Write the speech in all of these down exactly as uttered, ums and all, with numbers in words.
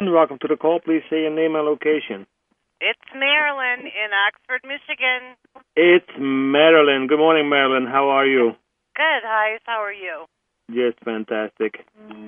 morning. Welcome to the call. Please say your name and location. It's Marilyn in Oxford, Michigan. It's Marilyn. Good morning, Marilyn. How are you? Good, Heis. How are you? Just fantastic.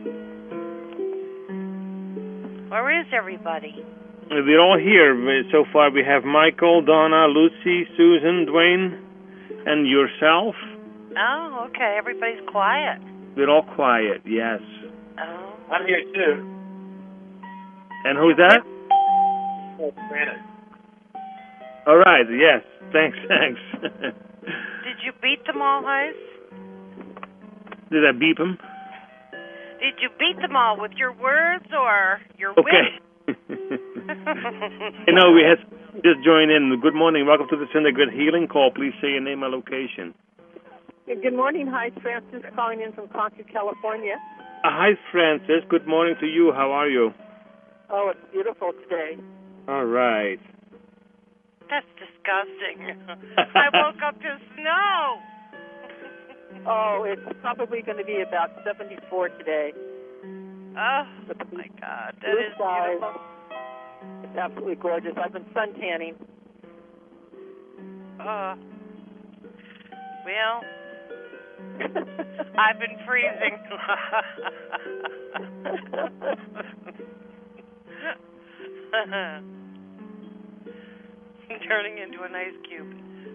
Where is everybody? We're all here. So far, we have Michael, Donna, Lucy, Susan, Dwayne, and yourself. Oh, okay. Everybody's quiet. We're all quiet, yes. Oh. I'm here too. And who's that? Oh, Brandon. All right, yes. Thanks, thanks. Did you beat them all, Heis? Did I beep him? Did you beat them all with your words or your Okay. wit? You know, we had just joined in. Good morning. Welcome to the Syndicated Healing Call. Please say your name and location. Good morning. Hi, Francis calling in from Concord, California. Uh, hi, Francis. Good morning to you. How are you? Oh, it's beautiful today. All right. That's disgusting. I woke up to snow. Oh, it's probably going to be about seventy-four today. Oh, my God. That Blue is skies. beautiful. It's absolutely gorgeous. I've been sun tanning. Uh, well, I've been freezing. Turning into an ice cube.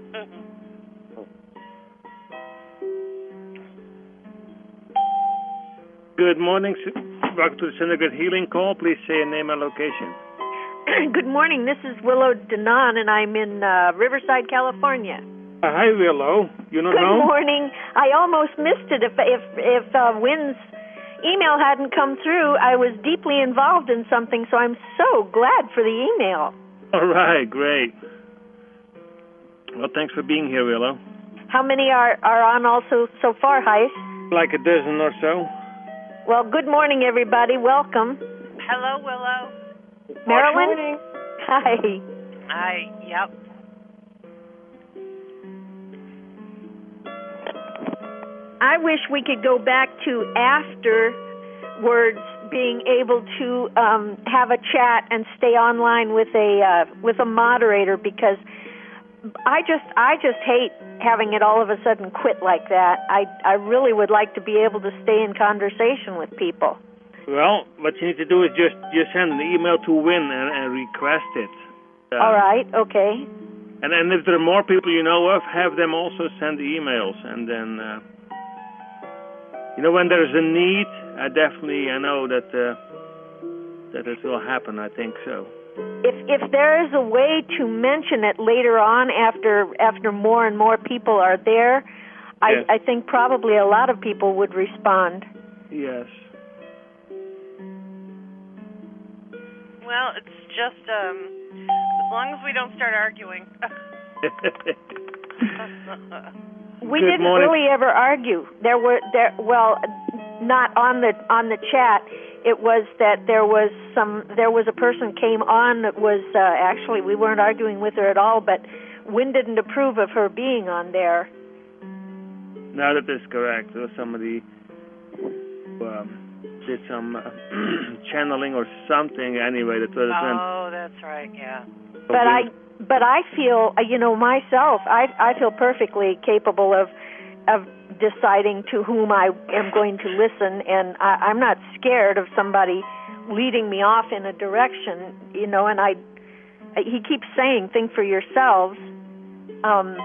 Good morning. Welcome to the Syndicated Healing Call. Please say your name and location. Good morning. This is Willow Denon, and I'm in uh, Riverside, California. Uh, hi, Willow. You not Good home? morning. I almost missed it. If if if uh, Wynn's email hadn't come through, I was deeply involved in something, so I'm so glad for the email. All right, great. Well, thanks for being here, Willow. How many are, are on also so far, Heis? Like a dozen or so. Well, good morning, everybody. Welcome. Hello, Willow. Marilyn? Good morning. Hi. Hi, yep. I wish we could go back to afterwards being able to um, have a chat and stay online with a uh, with a moderator, because I just I just hate having it all of a sudden quit like that. I I really would like to be able to stay in conversation with people. Well, what you need to do is just, just send an email to Win and, and request it. Uh, All right, okay. And and if there are more people you know of, have them also send the emails. And then, uh, you know, when there's a need, I definitely, I know that uh, that it will happen. I think so. If if there is a way to mention it later on after after more and more people are there, I, Yes. I think probably a lot of people would respond. Yes. Well, it's just, um, as long as we don't start arguing. We Good didn't morning. really ever argue. There were there well, not on the on the chat. It was that there was some there was a person came on that was uh, actually we weren't arguing with her at all, but Wynn didn't approve of her being on there. No, that is correct. There was somebody who um, did some uh, channeling or something. Anyway, that was. Oh, that's right, yeah. But I but I feel uh, you know myself. I I feel perfectly capable of of deciding to whom I am going to listen, and I, I'm not scared of somebody leading me off in a direction, you know. And I, he keeps saying, "Think for yourselves." Um,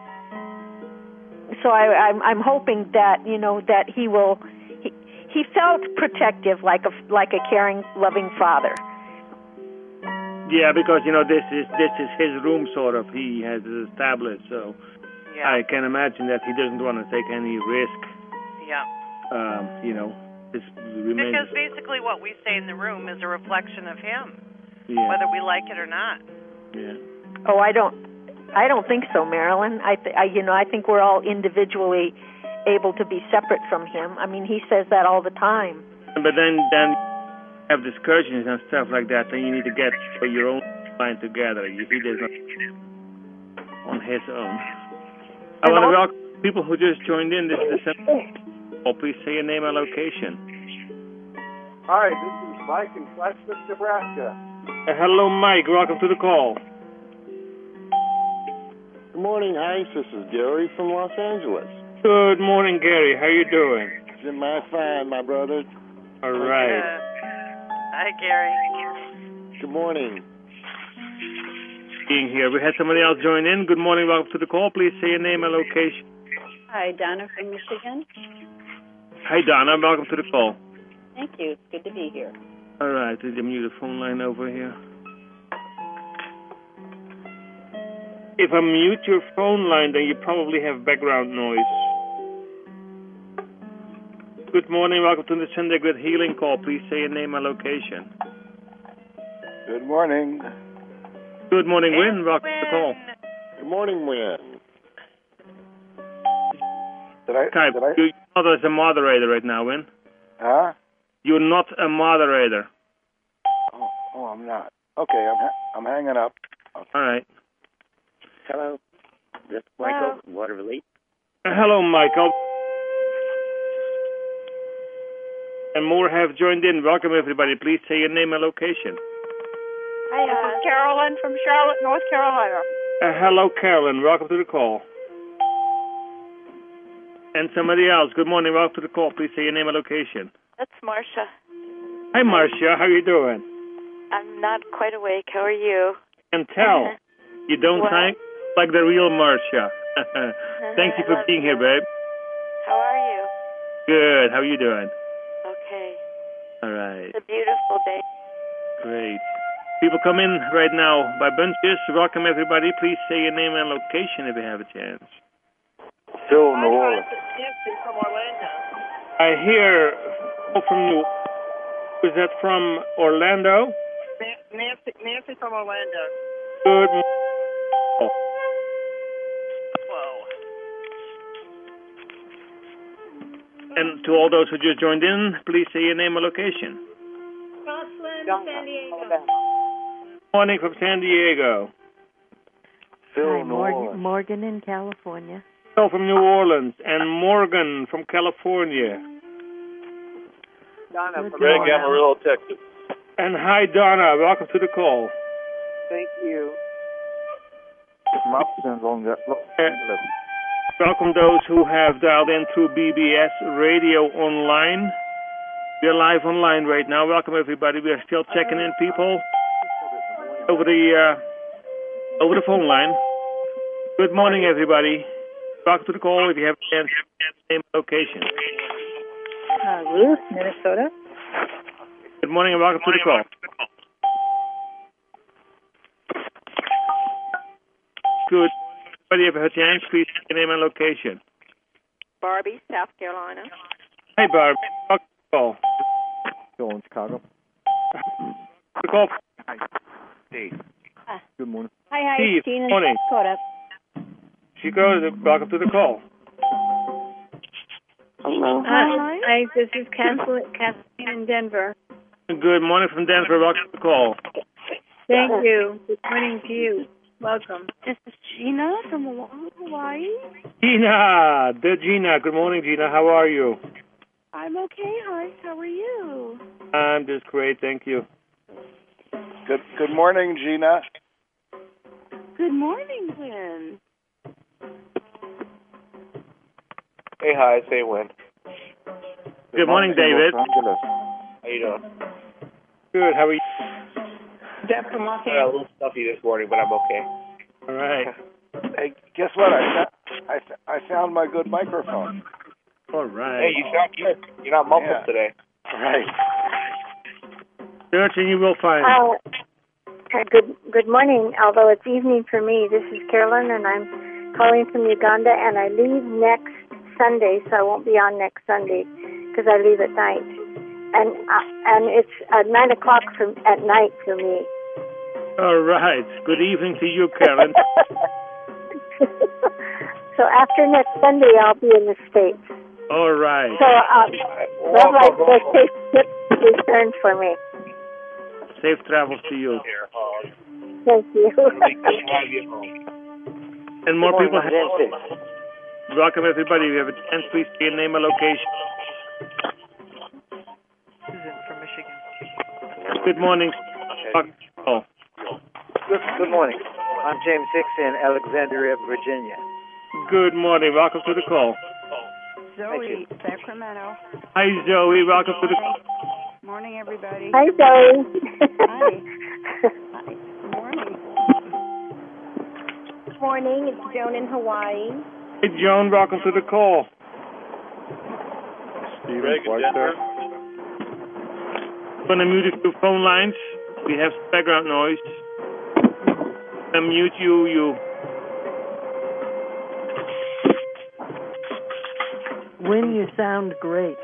so I, I'm, I'm hoping that you know that he will. He, he felt protective, like a like a caring, loving father. Yeah, because you know this is this is his room, sort of. He has it established, so. Yeah. I can imagine that he doesn't want to take any risk. Yeah. Um, you know, this remains. Because basically what we say in the room is a reflection of him, yeah. whether we like it or not. Yeah. Oh, I don't, I don't think so, Marilyn. I, th- I, you know, I think we're all individually able to be separate from him. I mean, he says that all the time. But then, then have discussions and stuff like that. Then you need to get your own mind together. He does not on his own. I want to welcome people who just joined in. This is the oh, please say your name and location. Hi, this is Mike in Plattsmouth, Nebraska. Uh, hello, Mike. Welcome to the call. Good morning, Heis. This is Gary from Los Angeles. Good morning, Gary. How you doing? Jim, my fine, my brother. All right. Uh, hi, Gary. Good morning. Being here. We had somebody else join in. Good morning. Welcome to the call. Please say your name and location. Hi, Donna from Michigan. Hi, Donna. Welcome to the call. Thank you. It's good to be here. All right. Did you mute the phone line over here? If I mute your phone line, then you probably have background noise. Good morning. Welcome to the Sunday Grid Healing Call. Please say your name and location. Good morning. Good morning, Win. Welcome Win. to the call. Good morning, Win. Did I? Type. Did I? You're not as a moderator right now, Win. Huh? You're not a moderator. Oh, oh, I'm not. Okay, I'm ha- I'm hanging up. Okay. All right. Hello, this is Michael from Water Relief. Uh, hello, Michael. And more have joined in. Welcome, everybody. Please say your name and location. Hi, this is Carolyn from Charlotte, North Carolina. Uh, hello, Carolyn. Welcome to the call. And somebody else. Good morning. Welcome to the call. Please say your name and location. That's Marcia. Hi, Marcia. How are you doing? I'm not quite awake. How are you? Can tell. You don't Well, sound like the real Marcia. Thank you I for love being you. here, babe. How are you? Good. How are you doing? Okay. All right. It's a beautiful day. Great. People come in right now by bunches. Welcome, everybody. Please say your name and location if you have a chance. Phil, Hi, New hi, Orleans. this is Nancy from Orlando. I hear oh, from New. Is that from Orlando? Na- Nancy, Nancy from Orlando. Good. m- Oh, Whoa. and to all those who just joined in, please say your name and location. John, Alabama. Morning from San Diego. Phil, Hi, New Morgan, Orleans. Morgan in California. Phil from New Orleans and Morgan from California. Donna Good from Greg Alabama. Amarillo, Texas. And hi, Donna. Welcome to the call. Thank you. Mopson's on the Uh, welcome those who have dialed in through B B S Radio Online. We're live online right now. Welcome, everybody. We are still checking in people over the uh, over the phone line. Good morning, everybody. Welcome to the call. If you have a chance, name and location. Uh, Ruth, Minnesota. Good morning and welcome to the call. Good. Everybody have a chance, please say your name and location. Barbie, South Carolina. Hey, Barb. Welcome to the call. Phil in Chicago. The call. Steve. Ah. Good morning. Hi, hi, Steve, Gene in morning. Dakota. Chico, welcome to the call. Hello. Hi. Hi, this is Kathleen, Kathleen in Denver. Good morning from Denver. Welcome to the call. Thank you. Good morning to you. Welcome. This is Gina from Hawaii. Gina, the Gina. Good morning, Gina. How are you? I'm okay, hi. How are you? I'm just great, thank you. Good Good morning, Gina. Good morning, Lynn. Hey, hi, say Win. Good morning, David. Los Angeles. How you doing? Good. How are you? Deb from Los I got a Angeles. little stuffy this morning, but I'm okay. All right. Hey, guess what? I, fo- I, f- I found my good microphone. All right. Hey, you sound good. You're not muffled Yeah. today. Right. Search and you will find. Uh, good good morning. Although it's evening for me, this is Carolyn, and I'm calling from Uganda, and I leave next Sunday, so I won't be on next Sunday because I leave at night, and uh, and it's uh, nine o'clock from at night for me. All right. Good evening to you, Karen. So after next Sunday, I'll be in the States. All right. So um, well, like the safe trip return for me. Safe travels to you. Thank you. And more people have. Welcome, everybody. If you have a chance, please say your name and location. Susan from Michigan. Good morning. Oh. Good, good morning. I'm James Hicks in Alexandria, Virginia. Good morning. Welcome to the call. Zoe, Sacramento. Hi, Zoe. Welcome to the call. Morning, everybody. Hi, Zoe. Hi. Hi. Good morning. Good morning. It's Joan in Hawaii. Hey, Joan. Welcome to the call. Steve in Flagstaff. I'm going to mute a few phone lines. We have some background noise. I'm mute you. You. Win, you sound great.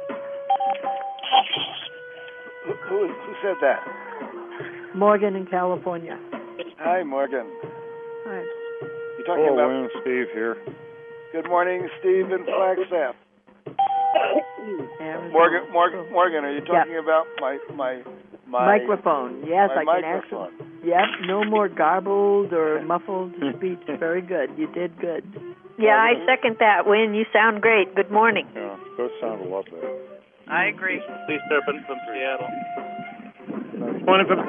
Who, who, who said that? Morgan in California. Hi, Morgan. Hi. You talking Hello, about? Win, Steve here. Good morning, Steve in Flagstaff. Morgan, Morgan, Morgan, are you talking yep. about my my my microphone? Yes, my I can microphone. actually. Yep, no more garbled or muffled speech. Very good. You did good. Yeah, I second that, Win. You sound great. Good morning. Yeah, those sound a lot better. I agree. Please, Turpin from Seattle. Morning from.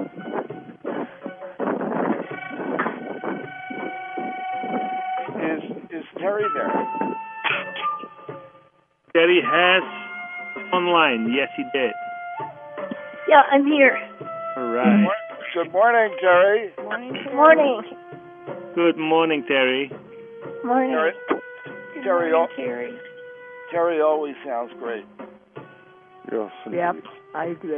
Is is Terry there? Terry has online. Yes, he did. Yeah, I'm here. All right. Good morning, Terry. Morning. Good morning. Good morning, Terry. Morning. Terry, Good Terry, morning, al- Terry. Terry always sounds great. Yes, indeed. Yep, I agree.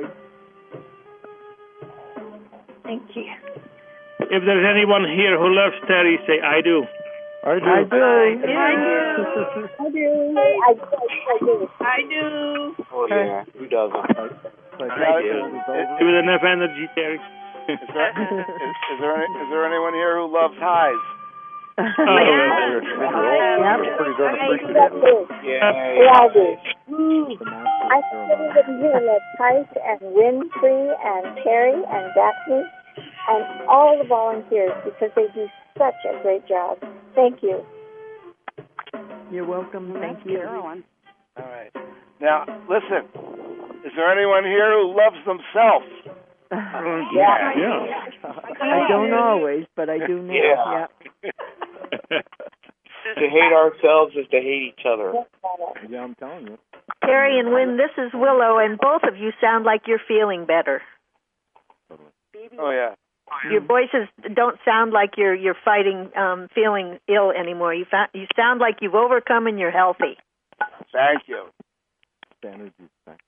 Thank you. If there's anyone here who loves Terry, say I do. I do. I do. I do. I do. I do. I do. I do. Oh, yeah. Who doesn't? Like, I do. With enough energy, Terry. Is there, is, is there any, is there anyone here who loves highs? Oh, we're, Yep. we're pretty darn I do. appreciative. Yeah. Yeah, I do. Mm. I think everybody here loves Price and Winfrey and Terry and Daphne and all the volunteers because they do such a great job. Thank you. You're welcome. Thank you. Carolyn. All right. Now, listen. Is there anyone here who loves themselves? Yeah. Yeah. I don't always, but I do now. Yeah. Yeah. To hate ourselves is to hate each other. Yeah, I'm telling you. Terry and Win, this is Willow, and both of you sound like you're feeling better. Oh, yeah. Your voices don't sound like you're you're fighting, um, feeling ill anymore. You fa- you sound like you've overcome and you're healthy. Thank you. The energy's back.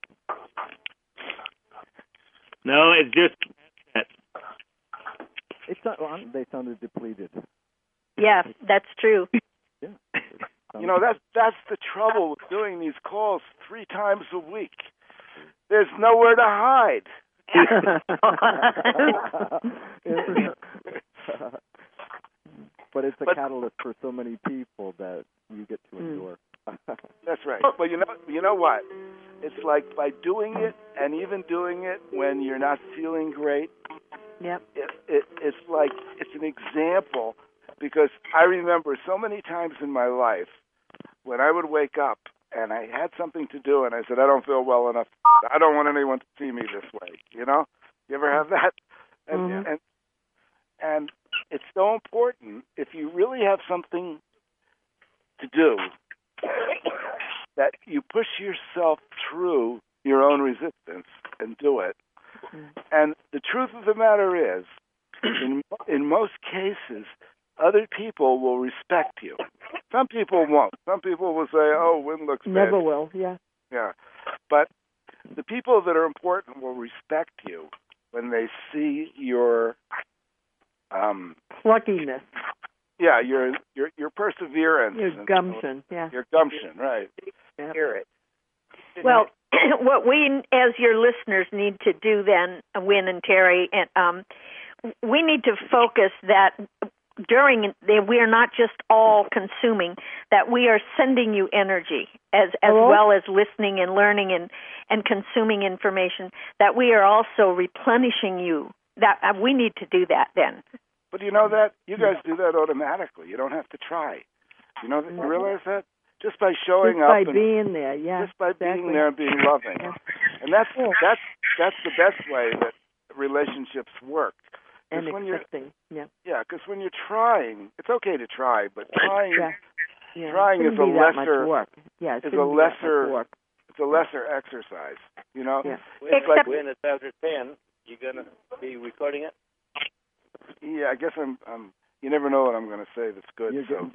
No, it's just. It's not, well, they sounded depleted. Yeah, that's true. Yeah. You know, that's, that's the trouble with doing these calls three times a week. There's nowhere to hide. But it's a But- catalyst for so many people that you get to endure. That's right. Well, you know, you know what? It's like by doing it, and even doing it when you're not feeling great. Yep. It, it, it's like it's an example, because I remember so many times in my life when I would wake up and I had something to do, and I said, I don't feel well enough. I don't want anyone to see me this way. You know? You ever have that? And Mm-hmm. and and it's so important if you really have something to do that you push yourself through your own resistance and do it. And the truth of the matter is, in in most cases, other people will respect you. Some people won't. Some people will say, "Oh, Win looks bad." Never will. Yeah. Yeah, but the people that are important will respect you when they see your um Pluckiness. yeah your your your perseverance, Your and gumption. Yeah. your gumption, right? Yep. Hear it. Well, what we, as your listeners, need to do then, Win and Terry, and um, we need to focus that during the, we are not just all consuming, that we are sending you energy as as Hello? well as listening and learning and, and consuming information, that we are also replenishing you. That uh, we need to do that then. But you know that you guys do that automatically. You don't have to try. You know that you realize that just by showing Just up by and being there, yeah. just by exactly. being there and being loving. Yeah. And And that's that's that's the best way that relationships work. And when you're, accepting, yeah. Yeah, because when you're trying, it's okay to try, but trying Yeah. Yeah. trying is a be that lesser much work. Yeah, it is a shouldn't be that much lesser work. it's a lesser exercise. You know. Yeah. It's like when it's after ten, you gonna be recording it? Yeah, I guess I'm. I'm you never know what I'm going to say that's good. You're so.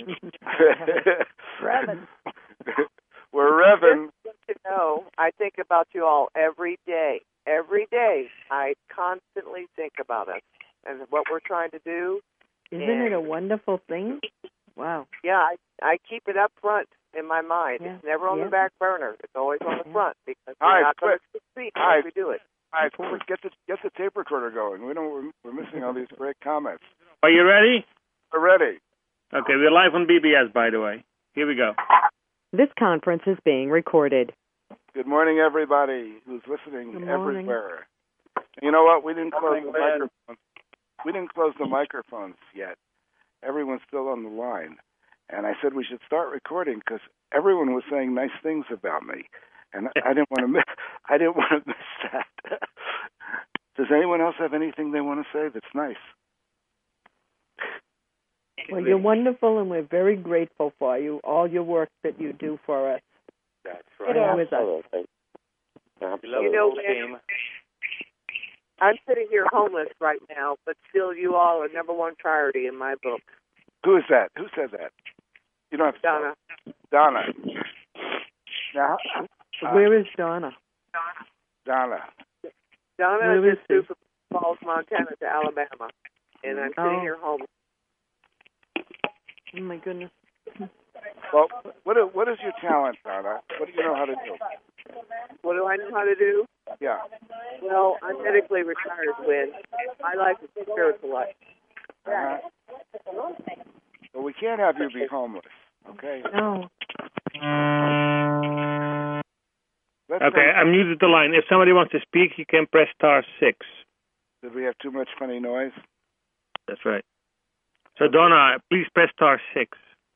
Revving. We're revving. Just to know, I think about you all every day. Every day, I constantly think about us and what we're trying to do. Isn't and, it a wonderful thing? Wow. Yeah, I, I keep it up front in my mind. Yeah. It's never on Yeah. the back burner. It's always on the Yeah. front because All we're right, not going quick. to succeed All right. unless we do it. All right, quick, get the get the tape recorder going. We don't. We're, we're missing all these great comments. Are you ready? We're ready. Okay, we're live on B B S, by the way. Here we go. This conference is being recorded. Good morning, everybody who's listening Good morning. everywhere. You know what? We didn't close Morning, the Glenn. microphones. We didn't close the microphones yet. Everyone's still on the line, and I said we should start recording because everyone was saying nice things about me, and I didn't want to miss. I didn't want to miss that. Does anyone else have anything they want to say that's nice? Well, you're wonderful, and we're very grateful for you, all your work that you do for us. That's right. And with us. You know, man, I'm sitting here homeless right now, but still you all are number one priority in my book. Who is that? Who said that? You don't have to Donna. Donna. Now, uh, Where is Donna? Donna. Donna Where is just moved from Falls, Montana to Alabama, and I'm Oh. sitting here homeless. Oh, my goodness. Well, what is, what is your talent, Donna? What do you know how to do? What do I know how to do? Yeah. Well, I'm medically retired, Win. My life is a spiritual life. Uh-huh. Well, we can't have you be homeless, okay? No. Let's Okay, say- I muted the line. If somebody wants to speak, you can press star six. Did we have too much funny noise? That's right. So, Donna, please press star six.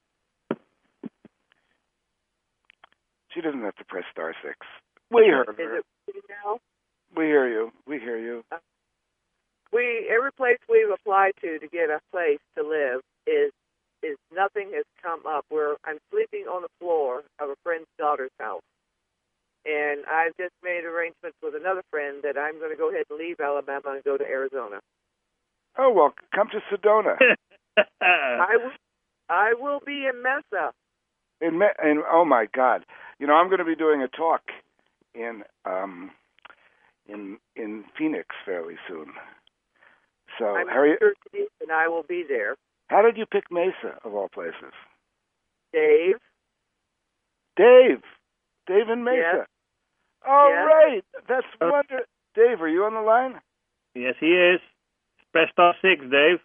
She doesn't have to press star six. We heard Is her. it free now? We hear you. We hear you. We every place we've applied to to get a place to live is is nothing has come up. Where I'm sleeping on the floor of a friend's daughter's house, and I've just made arrangements with another friend that I'm going to go ahead and leave Alabama and go to Arizona. Oh, well, come to Sedona. I will, I will be in Mesa. In, Me- in oh my God, you know I'm going to be doing a talk in um in in Phoenix fairly soon. So I'm Harriet, sure and I will be there. how did you pick Mesa of all places? Dave. Dave, Dave in Mesa. Yes. All Yes. right, that's wonder. Dave, are you on the line? Yes, he is. Press star six, Dave.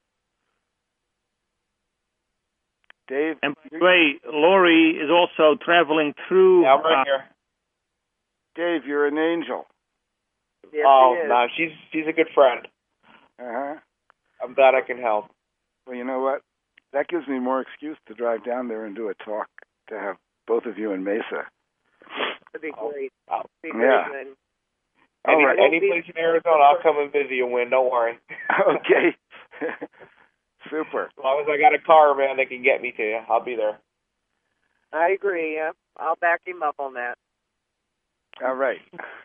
Dave. And by the way, Lori is also traveling through. Yeah, I'm right uh, here. Dave, you're an angel. Yes, oh, he is. no, she's she's a good friend. Uh huh. I'm glad I can help. Well, you know what? That gives me more excuse to drive down there and do a talk to have both of you in Mesa. That'd be great. Oh, Be yeah. great, Lynn. All any, right. any place in Arizona, I'll come and visit you, Win. Don't worry. Okay. Super. As long as I got a car, man, they can get me to you. I'll be there. I agree. Yeah. I'll back him up on that. All right.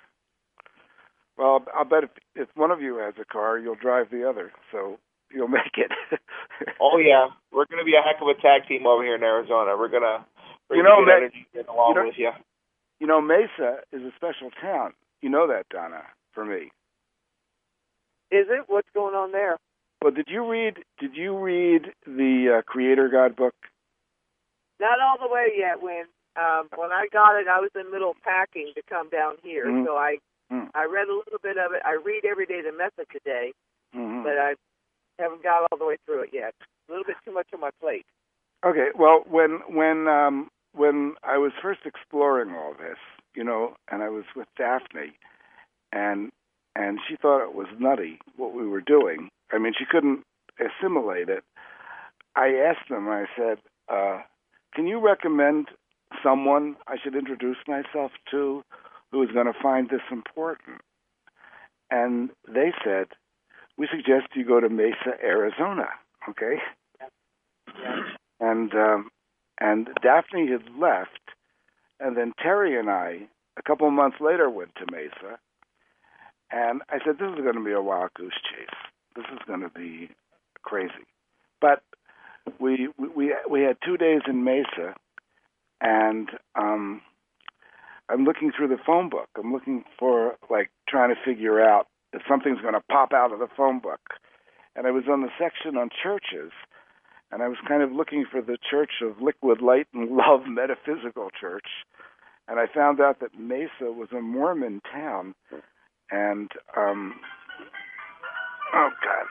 Well, I'll bet if, if one of you has a car, you'll drive the other, so you'll make it. Oh, yeah. We're going to be a heck of a tag team over here in Arizona. We're going to bring You know, good Ma- energy in along you know- with you. You know, Mesa is a special town. You know that, Donna, for me. Is it? What's going on there? Well, did you read? Did you read the uh, Creator God book? Not all the way yet. When um, when I got it, I was in the middle of packing to come down here, Mhm. so I Mm. I read a little bit of it. I read every day the message a day, Mm-hmm. but I haven't got all the way through it yet. A little bit too much on my plate. Okay. Well, when when um, when I was first exploring all this, you know, and I was with Daphne, and and she thought it was nutty what we were doing. I mean, she couldn't assimilate it. I asked them. I said, uh, "Can you recommend someone I should introduce myself to who is going to find this important. And they said, we suggest you go to Mesa, Arizona, okay? Yeah. And um, and Daphne had left, and then Terry and I, a couple of months later, went to Mesa. And I said, this is going to be a wild goose chase. This is going to be crazy. But we we we had two days in Mesa, and um, I'm looking through the phone book. I'm looking for, like, trying to figure out if something's going to pop out of the phone book. And I was on the section on churches, and I was kind of looking for the Church of Liquid Light and Love Metaphysical Church. And I found out that Mesa was a Mormon town. And, um, oh, God.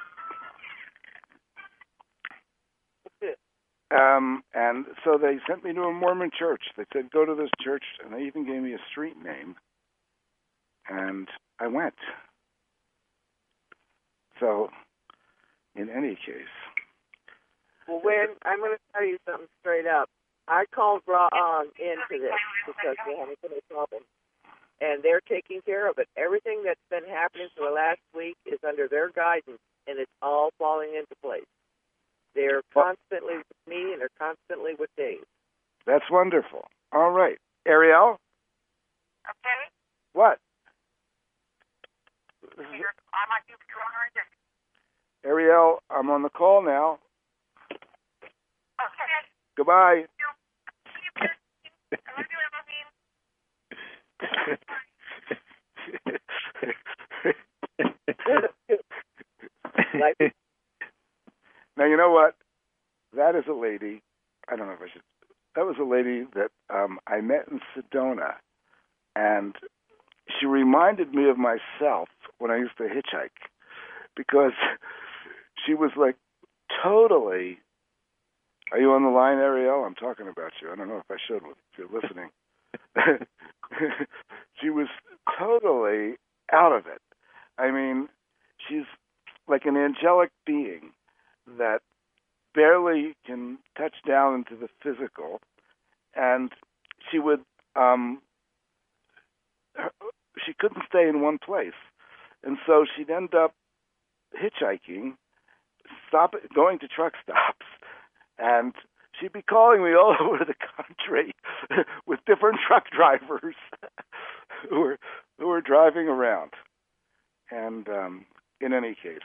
Um, and so they sent me to a Mormon church. They said, go to this church, and they even gave me a street name. And I went. So, in any case. Well, when I'm going to tell you something straight up. I called Raw on into this because we had a problem. And they're taking care of it. Everything that's been happening for the last week is under their guidance, and it's all falling into place. They're constantly with me, and they're constantly with Dave. That's wonderful. All right. Ariel? Okay. What? Here, I might be right there. Ariel, I'm on the call now. Okay. Goodbye. Now, you know what? That is a lady, I don't know if I should, that was a lady that um, I met in Sedona, and she reminded me of myself when I used to hitchhike, because she was like totally, are you on the line, Ariel? I'm talking about you. I don't know if I should if you're listening. She was totally out of it. I mean, she's like an angelic being that barely can touch down into the physical, and she would, um, she couldn't stay in one place, and so she'd end up hitchhiking, stop, going to truck stops, and she'd be calling me all over the country with different truck drivers who were who were driving around. And um, in any case,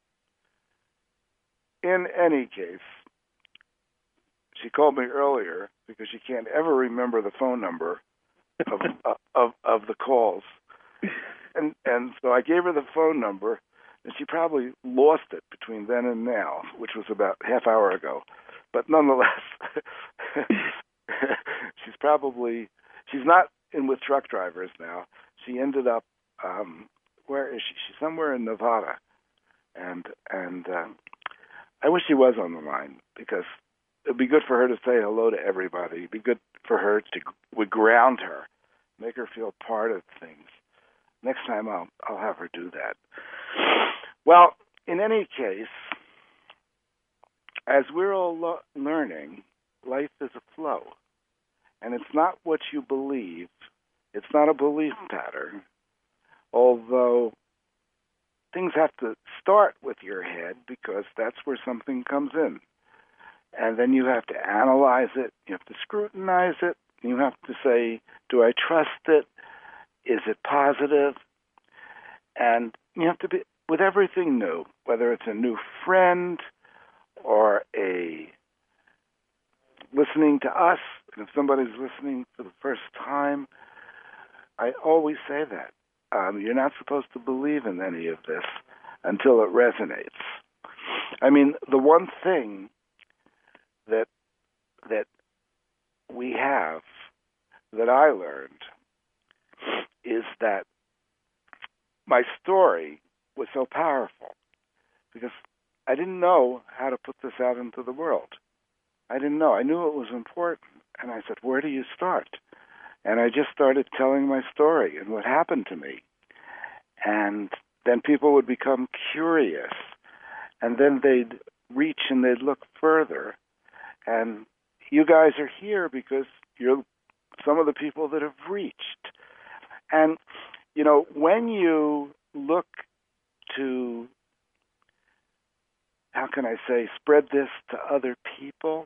in any case, she called me earlier because she can't ever remember the phone number of uh, of of the calls, and and so I gave her the phone number, and she probably lost it between then and now, which was about half hour ago. But nonetheless, she's probably, she's not in with truck drivers now. She ended up, um, where is she? She's somewhere in Nevada. And and uh, I wish she was on the line, because it would be good for her to say hello to everybody. It would be good for her to, would ground her, make her feel part of things. Next time I'll I'll have her do that. Well, in any case, as we're all lo- learning, life is a flow. And it's not what you believe. It's not a belief pattern. Although things have to start with your head, because that's where something comes in. And then you have to analyze it. You have to scrutinize it. You have to say, do I trust it? Is it positive? And you have to be, with everything new, whether it's a new friend or a listening to us, and if somebody's listening for the first time, I always say that. Um, you're not supposed to believe in any of this until it resonates. I mean, the one thing that that we have, that I learned, is that my story was so powerful because I didn't know how to put this out into the world. I didn't know. I knew it was important. And I said, where do you start? And I just started telling my story and what happened to me. And then people would become curious. And then they'd reach and they'd look further. And you guys are here because you're some of the people that have reached. And, you know, when you look to, how can I say, spread this to other people,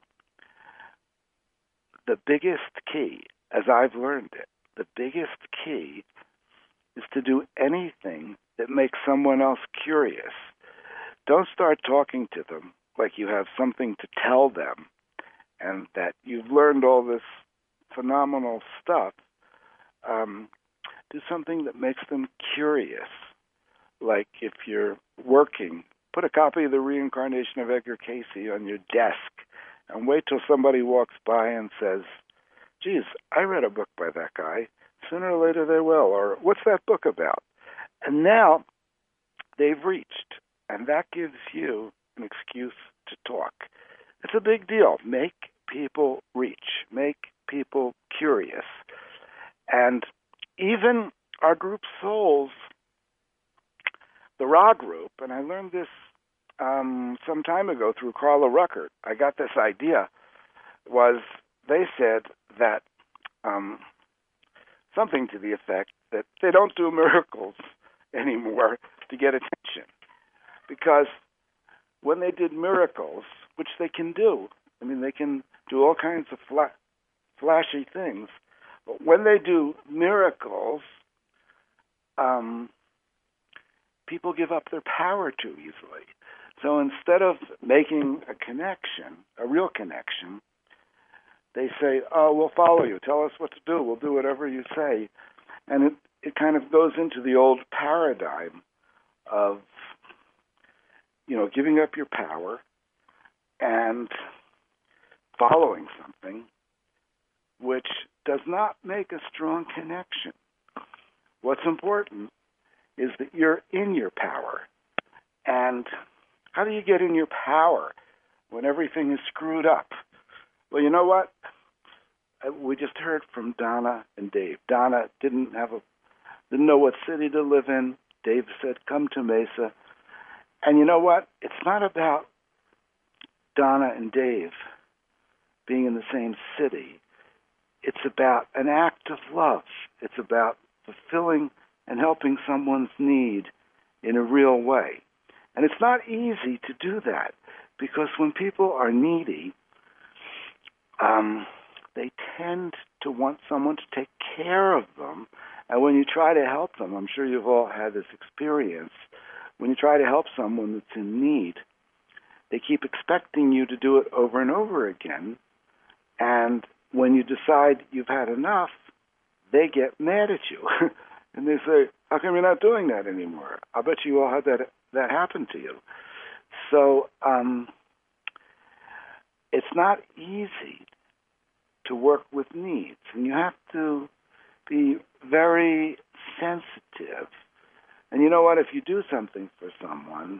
the biggest key, as I've learned it, the biggest key is to do anything that makes someone else curious. Don't start talking to them like you have something to tell them and that you've learned all this phenomenal stuff. Um, do something that makes them curious. Like if you're working, put a copy of The Reincarnation of Edgar Cayce on your desk and wait till somebody walks by and says, geez, I read a book by that guy. Sooner or later they will. Or what's that book about? And now they've reached. And that gives you an excuse to talk. It's a big deal. Make people reach. Make people curious. And even our group souls, the Ra group, and I learned this um, some time ago through Carla Ruckert. I got this idea, was they said that um, something to the effect that they don't do miracles anymore to get attention. Because when they did miracles, which they can do, I mean, they can do all kinds of fla- flashy things, but when they do miracles, um, people give up their power too easily. So instead of making a connection, a real connection, they say, oh, we'll follow you. Tell us what to do. We'll do whatever you say. And it, it kind of goes into the old paradigm of, you know, giving up your power and following something which does not make a strong connection. What's important is that you're in your power. And how do you get in your power when everything is screwed up? Well, you know what? We just heard from Donna and Dave. Donna didn't have a, didn't know what city to live in. Dave said, come to Mesa. And you know what? It's not about Donna and Dave being in the same city. It's about an act of love. It's about fulfilling and helping someone's need in a real way. And it's not easy to do that because when people are needy, um, they tend to want someone to take care of them. And when you try to help them, I'm sure you've all had this experience, when you try to help someone that's in need, they keep expecting you to do it over and over again. And when you decide you've had enough, they get mad at you. And they say, how come you're not doing that anymore? I bet you all had that that happen to you. So um, it's not easy to work with needs. And you have to be very sensitive. And you know what? If you do something for someone,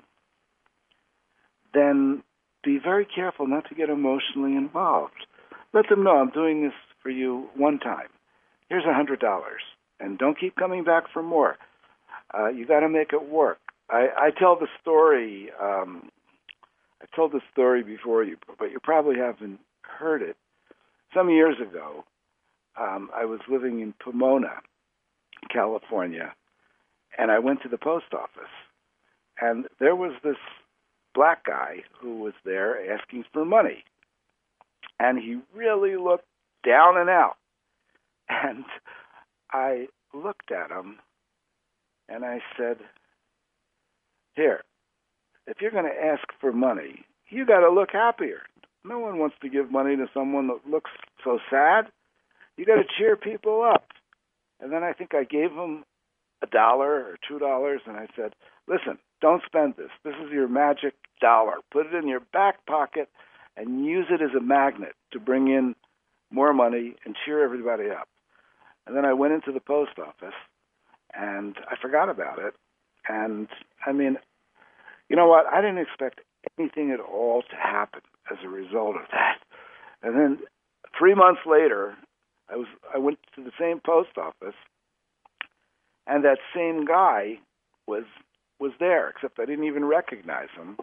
then be very careful not to get emotionally involved. Let them know, I'm doing this for you one time. Here's a hundred dollars. And don't keep coming back for more. Uh, you got to make it work. I, I tell the story, um, I told the story before you, but you probably haven't heard it. Some years ago, um, I was living in Pomona, California, and I went to the post office. And there was this black guy who was there asking for money. And he really looked down and out. And I looked at him and I said, here, if you're going to ask for money, you got to look happier. No one wants to give money to someone that looks so sad. You got to cheer people up. And then I think I gave him a dollar or two dollars, and I said, listen, don't spend this. This is your magic dollar. Put it in your back pocket and use it as a magnet to bring in more money and cheer everybody up. And then I went into the post office, and I forgot about it. And, I mean, you know what? I didn't expect anything at all to happen as a result of that. And then three months later, I was I went to the same post office, and that same guy was was there, except I didn't even recognize him.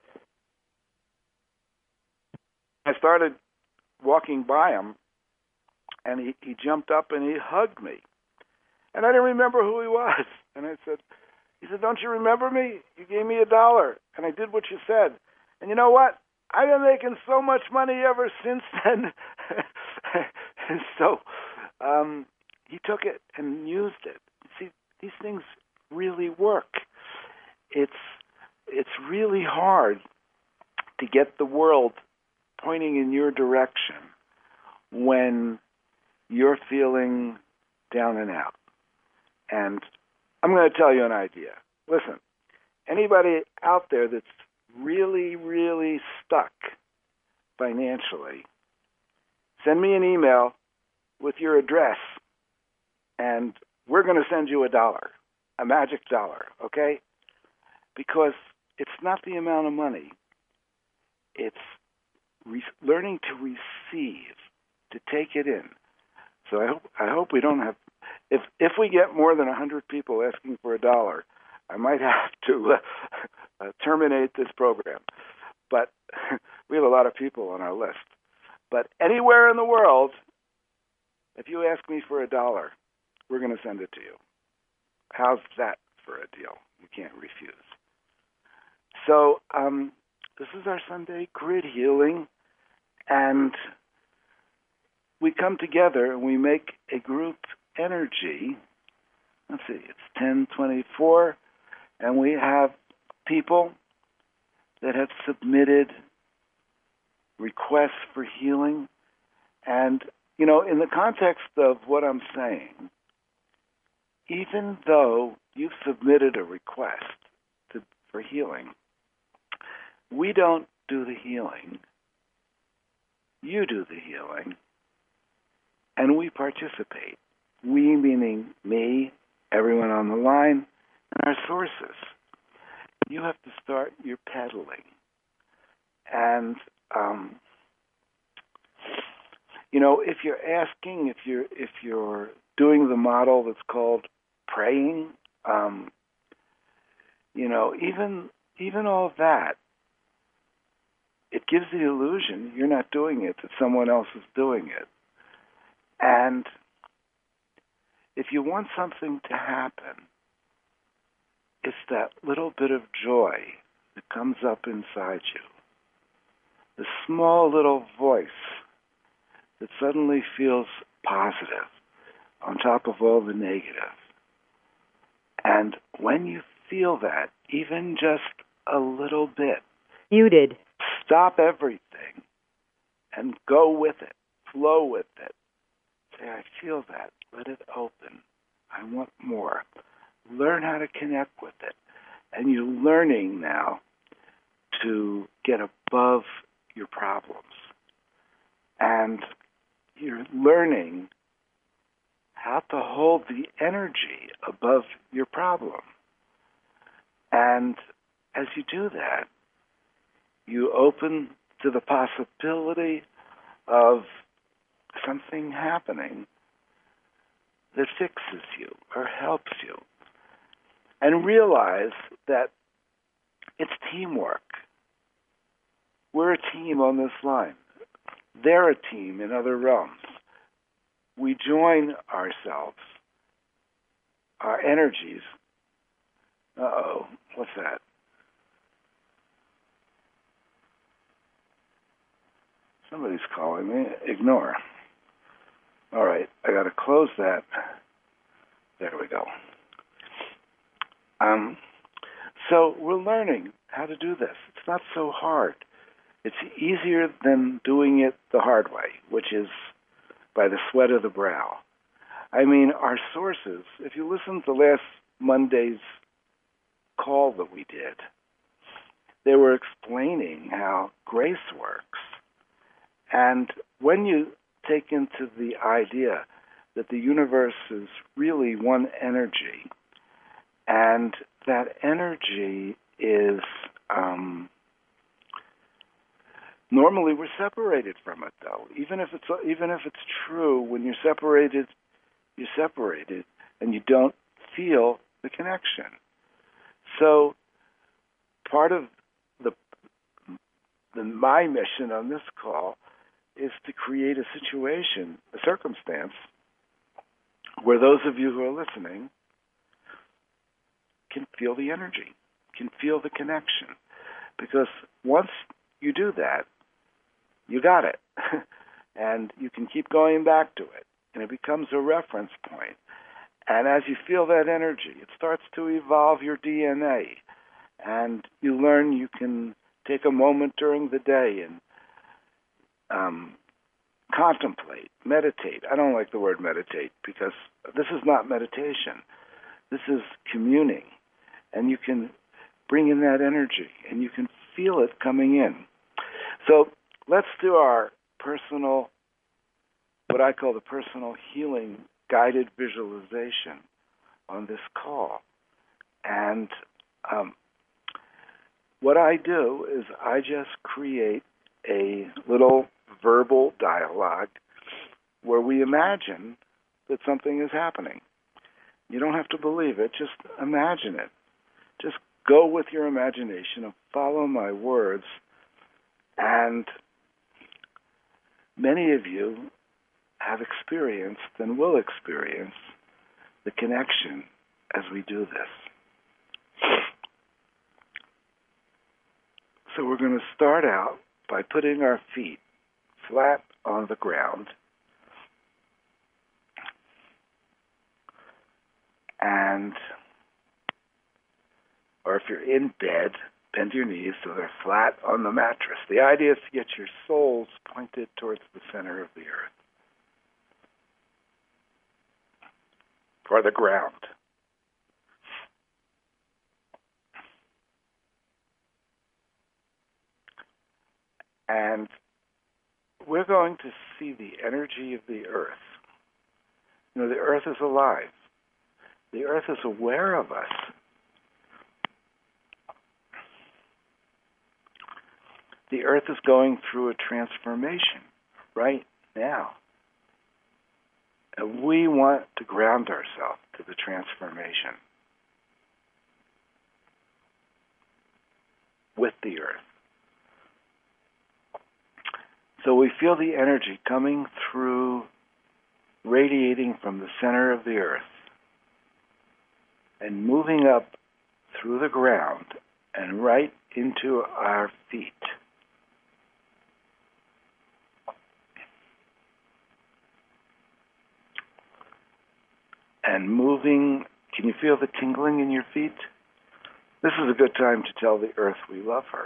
I started walking by him, and he, he jumped up and he hugged me. And I didn't remember who he was. And I said, he said, don't you remember me? You gave me a dollar, and I did what you said. And you know what? I've been making so much money ever since then. And so um, he took it and used it. See, these things really work. It's it's really hard to get the world pointing in your direction when you're feeling down and out. And I'm going to tell you an idea. Listen, anybody out there that's really, really stuck financially, send me an email with your address, and we're going to send you a dollar, a magic dollar, okay? Because it's not the amount of money. It's re- learning to receive, to take it in. So I hope I hope we don't have. If if we get more than a hundred people asking for a dollar, I might have to uh, uh, terminate this program. But we have a lot of people on our list. But anywhere in the world, if you ask me for a dollar, we're going to send it to you. How's that for a deal? You can't refuse. So um, this is our Sunday grid healing, and we come together and we make a group energy. Let's see, it's ten twenty-four, and we have people that have submitted requests for healing. And, you know, in the context of what I'm saying, even though you've submitted a request to, for healing, we don't do the healing. You do the healing, and we participate. We meaning me, everyone on the line, and our sources. You have to start your pedaling. And, um, you know, if you're asking, if you're if you're doing the model that's called praying, um, you know, even even all that, it gives the illusion you're not doing it, that someone else is doing it. And if you want something to happen, it's that little bit of joy that comes up inside you. The small little voice that suddenly feels positive on top of all the negative. And when you feel that, even just a little bit, Muted. Stop everything and go with it. Flow with it. Say, I feel that. Let it open. I want more. Learn how to connect with it. And you're learning now to get above your problems. And you're learning how to hold the energy above your problem. And as you do that, you open to the possibility of something happening that fixes you or helps you. And realize that it's teamwork. We're a team on this line. They're a team in other realms. We join ourselves, our energies. Uh-oh, what's that? Somebody's calling me. Ignore. All right, I got to close that. There we go. Um, so we're learning how to do this. It's not so hard. It's easier than doing it the hard way, which is by the sweat of the brow. I mean, our sources, if you listen to last Monday's call that we did, they were explaining how grace works. And when you take into the idea that the universe is really one energy, and that energy is, um, normally we're separated from it, though. Even if it's even if it's true, when you're separated, you're separated, and you don't feel the connection. So, part of the, the my mission on this call is to create a situation, a circumstance, where those of you who are listening can feel the energy, can feel the connection. Because once you do that, you got it. And you can keep going back to it. And it becomes a reference point. And as you feel that energy, it starts to evolve your D N A. And you learn you can take a moment during the day and um, contemplate, meditate. I don't like the word meditate because this is not meditation. This is communing. And you can bring in that energy and you can feel it coming in. So let's do our personal, what I call the personal healing guided visualization on this call. And um, what I do is I just create a little verbal dialogue where we imagine that something is happening. You don't have to believe it, just imagine it. Just go with your imagination and follow my words. And many of you have experienced and will experience the connection as we do this. So we're going to start out by putting our feet flat on the ground. And, or if you're in bed, bend your knees so they're flat on the mattress. The idea is to get your soles pointed towards the center of the earth, or the ground. And we're going to see the energy of the earth. You know, the earth is alive. The earth is aware of us. The earth is going through a transformation right now. And we want to ground ourselves to the transformation with the earth. So we feel the energy coming through, radiating from the center of the earth and moving up through the ground and right into our feet. And moving, can you feel the tingling in your feet? This is a good time to tell the earth we love her.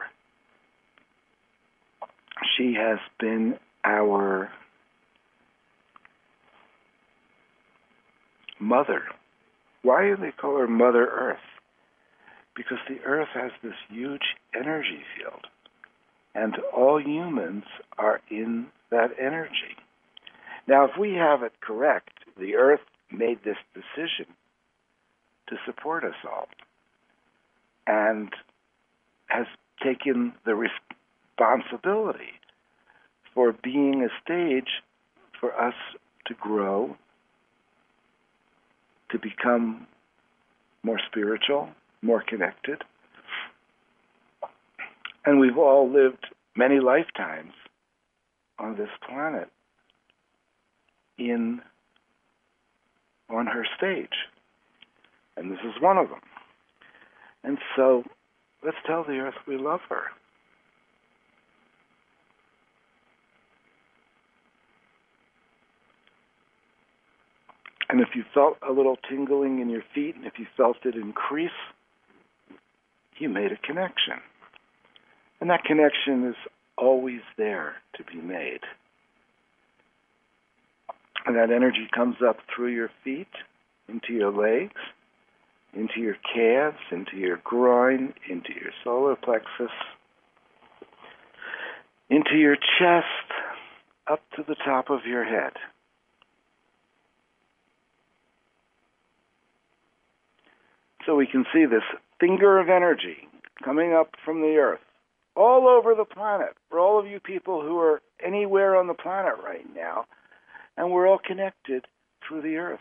She has been our mother. Why do they call her Mother Earth? Because the earth has this huge energy field, and all humans are in that energy. Now, if we have it correct, the earth made this decision to support us all and has taken the responsibility for being a stage for us to grow, to become more spiritual, more connected. And we've all lived many lifetimes on this planet in on her stage. And this is one of them. And so let's tell the earth we love her. And if you felt a little tingling in your feet, and if you felt it increase, you made a connection. And that connection is always there to be made. And that energy comes up through your feet, into your legs, into your calves, into your groin, into your solar plexus, into your chest, up to the top of your head. So we can see this finger of energy coming up from the earth all over the planet, for all of you people who are anywhere on the planet right now, and we're all connected through the earth.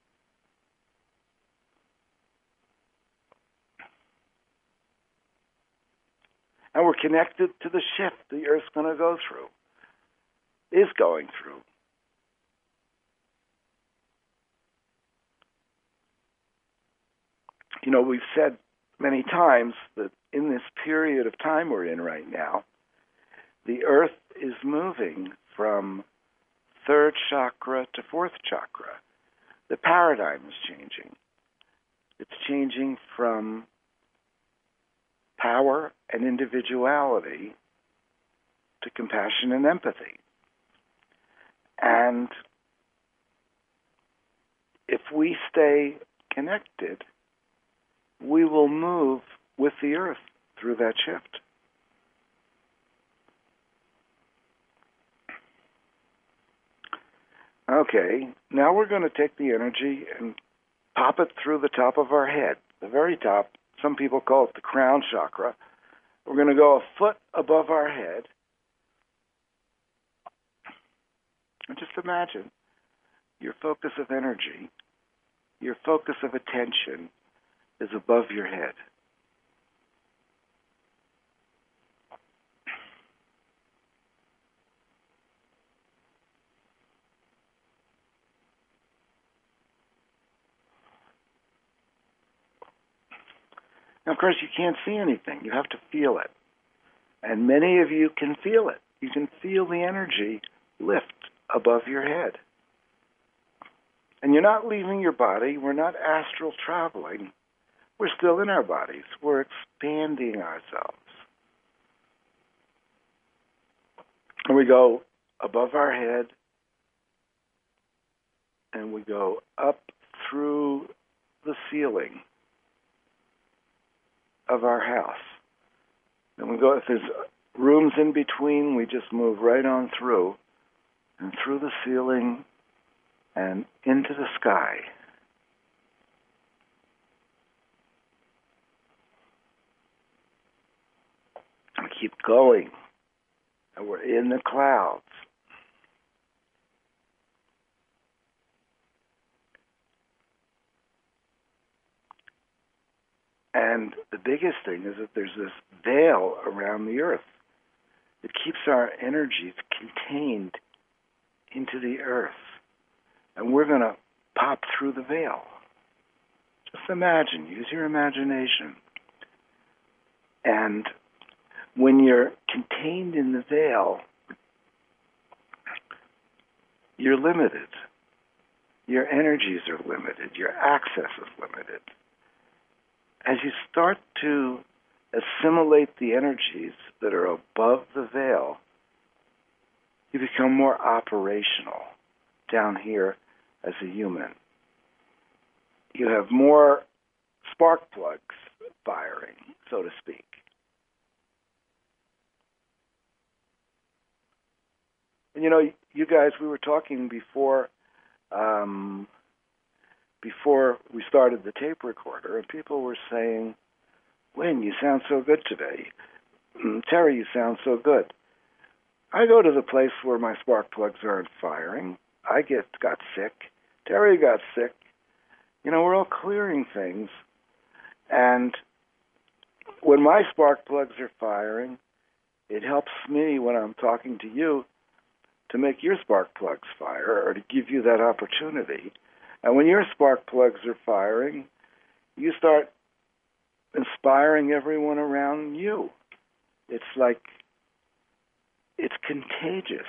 And we're connected to the shift the earth's going to go through, is going through. you know, we've said many times that in this period of time we're in right now, the earth is moving from third chakra to fourth chakra. The paradigm is changing. It's changing from power and individuality to compassion and empathy. And if we stay connected, we will move with the earth through that shift. Okay, now we're going to take the energy and pop it through the top of our head, the very top. Some people call it the crown chakra. We're going to go a foot above our head. And just imagine your focus of energy, your focus of attention is above your head. Now, of course, you can't see anything. You have to feel it. And many of you can feel it. You can feel the energy lift above your head. And you're not leaving your body. We're not astral traveling. We're still in our bodies. We're expanding ourselves. And we go above our head, and we go up through the ceiling of our house. And we go, if there's rooms in between, we just move right on through, and through the ceiling and into the sky. We keep going, and we're in the clouds. And the biggest thing is that there's this veil around the earth that keeps our energies contained into the earth. And we're going to pop through the veil. Just imagine, use your imagination. And when you're contained in the veil, you're limited. Your energies are limited. Your access is limited. As you start to assimilate the energies that are above the veil, you become more operational down here as a human. You have more spark plugs firing, so to speak. And you know, you guys, we were talking before um, before we started the tape recorder, and people were saying, Wynn, you sound so good today. Terry, you sound so good. I go to the place where my spark plugs aren't firing. I get got sick. Terry got sick. You know, we're all clearing things. And when my spark plugs are firing, it helps me when I'm talking to you to make your spark plugs fire or to give you that opportunity. And when your spark plugs are firing, you start inspiring everyone around you. It's like, it's contagious.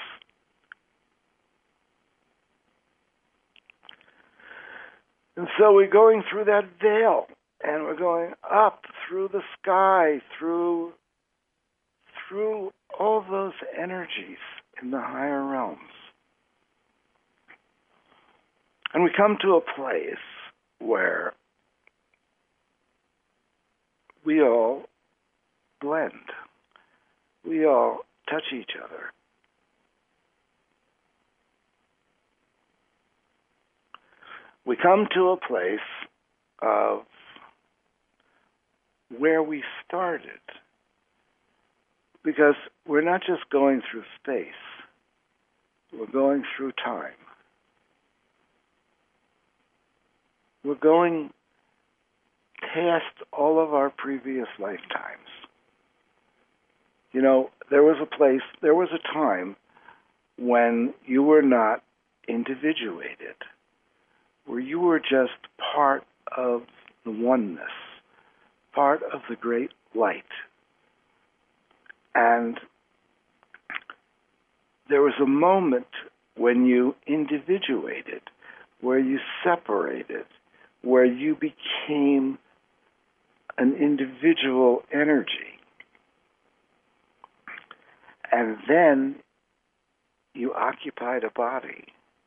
And so we're going through that veil, and we're going up through the sky, through, through all those energies in the higher realms. And we come to a place where we all blend. We all touch each other. We come to a place of where we started, because we're not just going through space, we're going through time. We're going past all of our previous lifetimes. You know, there was a place, there was a time when you were not individuated, where you were just part of the oneness, part of the great light. And there was a moment when you individuated, where you separated, where you became an individual energy. And then you occupied a body.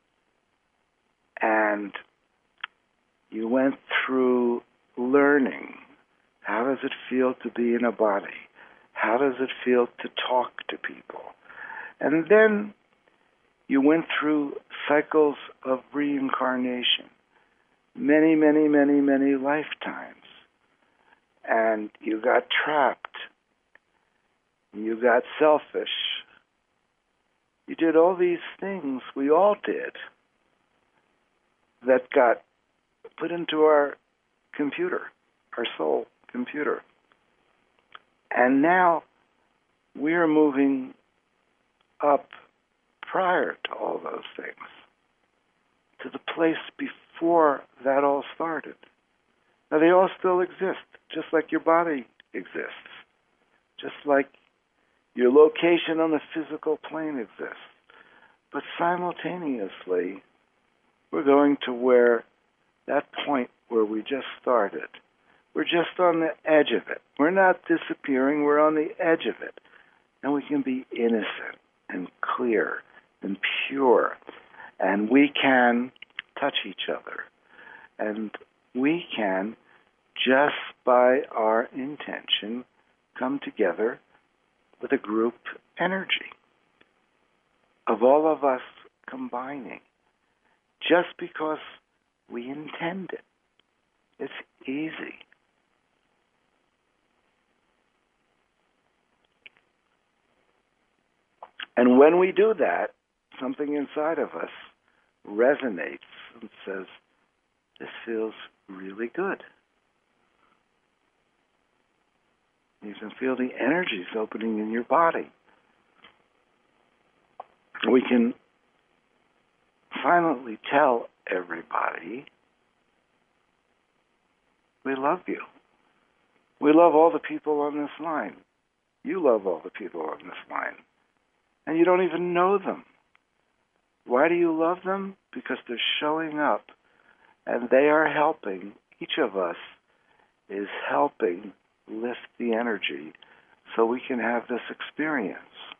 And you went through learning. How does it feel to be in a body? How does it feel to talk to people? And then you went through cycles of reincarnation, many, many, many, many lifetimes. And you got trapped. You got selfish. You did all these things we all did that got put into our computer, our soul computer. And now we're moving up prior to all those things, to the place before that all started. Now, they all still exist, just like your body exists, just like your location on the physical plane exists. But simultaneously, we're going to where that point where we just started. We're just on the edge of it. We're not disappearing. We're on the edge of it. And we can be innocent and clear and pure. And we can touch each other. And we can, just by our intention, come together with a group energy of all of us combining, just because we intend it. It's easy. And when we do that, something inside of us resonates and says, this feels really good. You can feel the energies opening in your body. We can silently tell everybody, we love you. We love all the people on this line. You love all the people on this line. And you don't even know them. Why do you love them? Because they're showing up and they are helping. Each of us is helping lift the energy so we can have this experience.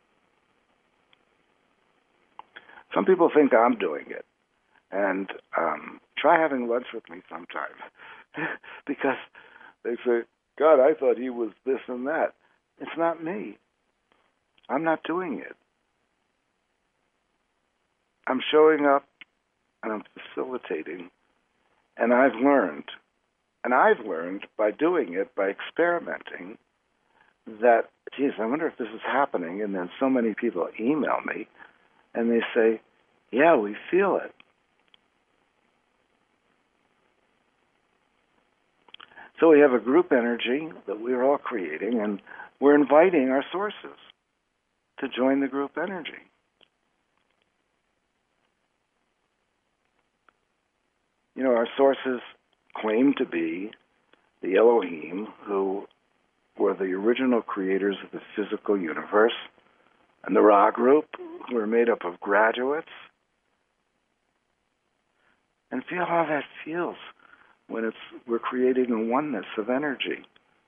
Some people think I'm doing it. And um, try having lunch with me sometime. Because they say, God, I thought he was this and that. It's not me. I'm not doing it. I'm showing up and I'm facilitating. And I've learned, and I've learned by doing it, by experimenting, that, geez, I wonder if this is happening. And then so many people email me and they say, yeah, we feel it. So we have a group energy that we're all creating, and we're inviting our sources to join the group energy. You know, our sources claim to be the Elohim, who were the original creators of the physical universe, and the Ra group, who are made up of graduates. And feel how that feels when it's we're creating a oneness of energy.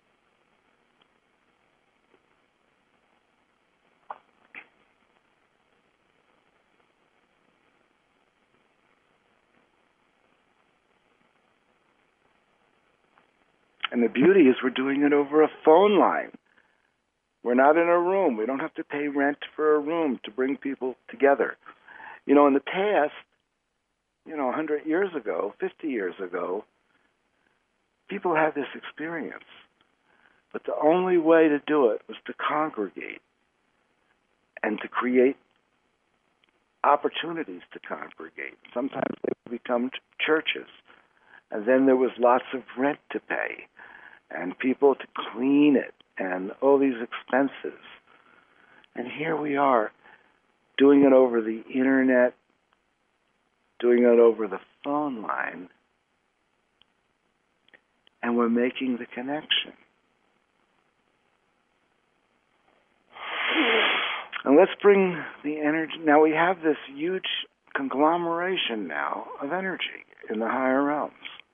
And the beauty is we're doing it over a phone line. We're not in a room. We don't have to pay rent for a room to bring people together. You know, in the past, you know, one hundred years ago, fifty years ago, people had this experience. But the only way to do it was to congregate and to create opportunities to congregate. Sometimes they would become ch- churches. And then there was lots of rent to pay and people to clean it and all these expenses. And here we are doing it over the internet, doing it over the phone line. and we're making the connection. And let's bring the energy. Now we have this huge conglomeration now of energy in the higher realms.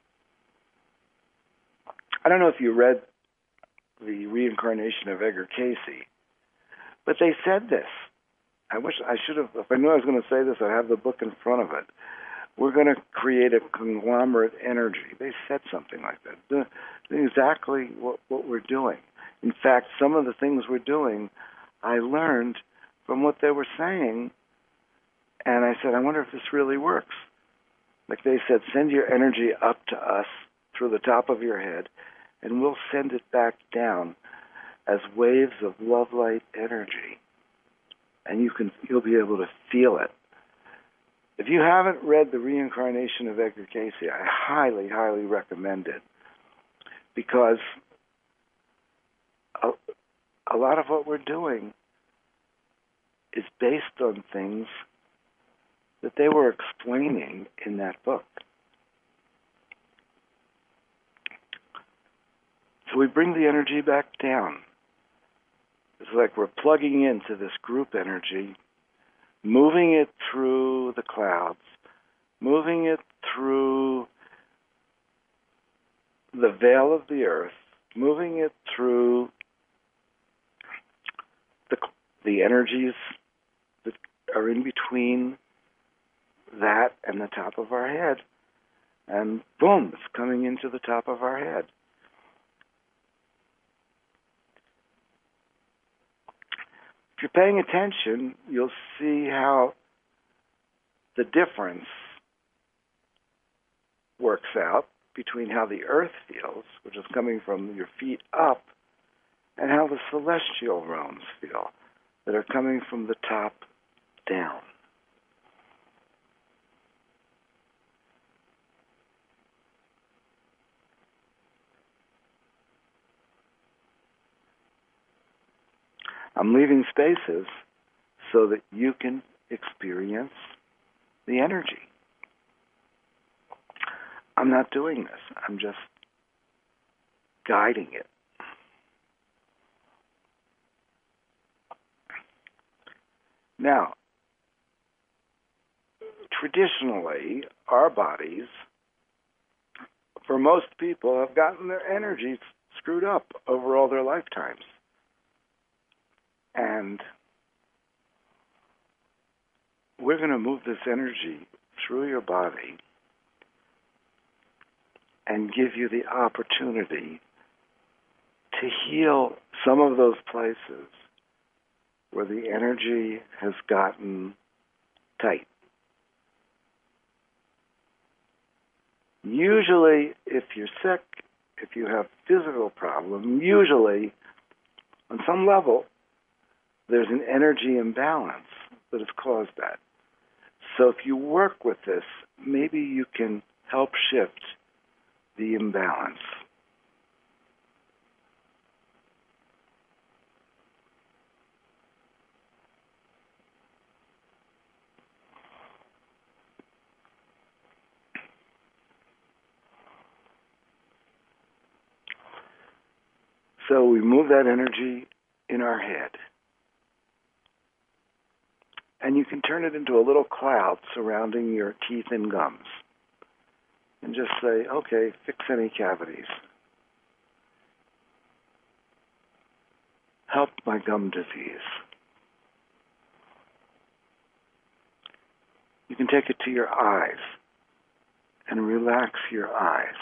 I don't know if you read The Reincarnation of Edgar Cayce, but they said this. I wish I should have, if I knew I was going to say this, I'd have the book in front of it. We're going to create a conglomerate energy. They said something like that. The, exactly what, what we're doing. In fact, some of the things we're doing, I learned from what they were saying, and I said, I wonder if this really works. Like they said, send your energy up to us through the top of your head, and we'll send it back down as waves of love light energy. And you can, you'll be able to feel it. If you haven't read The Reincarnation of Edgar Cayce, I highly, highly recommend it, because a, a lot of what we're doing is based on things that they were explaining in that book. So we bring the energy back down. It's like we're plugging into this group energy, moving it through the clouds, moving it through the veil of the earth, moving it through the, the energies that are in between that and the top of our head. And boom, it's coming into the top of our head. If you're paying attention, you'll see how the difference works out between how the earth feels, which is coming from your feet up, and how the celestial realms feel, that are coming from the top down. I'm leaving spaces so that you can experience the energy. I'm not doing this. I'm just guiding it. Now, traditionally, our bodies, for most people, have gotten their energy screwed up over all their lifetimes. And we're going to move this energy through your body and give you the opportunity to heal some of those places where the energy has gotten tight. Usually, if you're sick, if you have physical problems, usually, on some level, there's an energy imbalance that has caused that. So if you work with this, maybe you can help shift the imbalance. So we move that energy in our head. And you can turn it into a little cloud surrounding your teeth and gums. And just say, okay, fix any cavities. Help my gum disease. You can take it to your eyes and relax your eyes.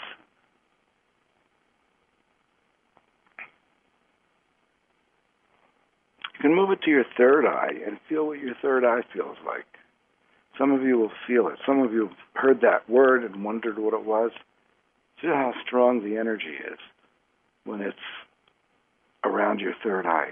You can move it to your third eye and feel what your third eye feels like. Some of you will feel it. Some of you have heard that word and wondered what it was. Feel how strong the energy is when it's around your third eye.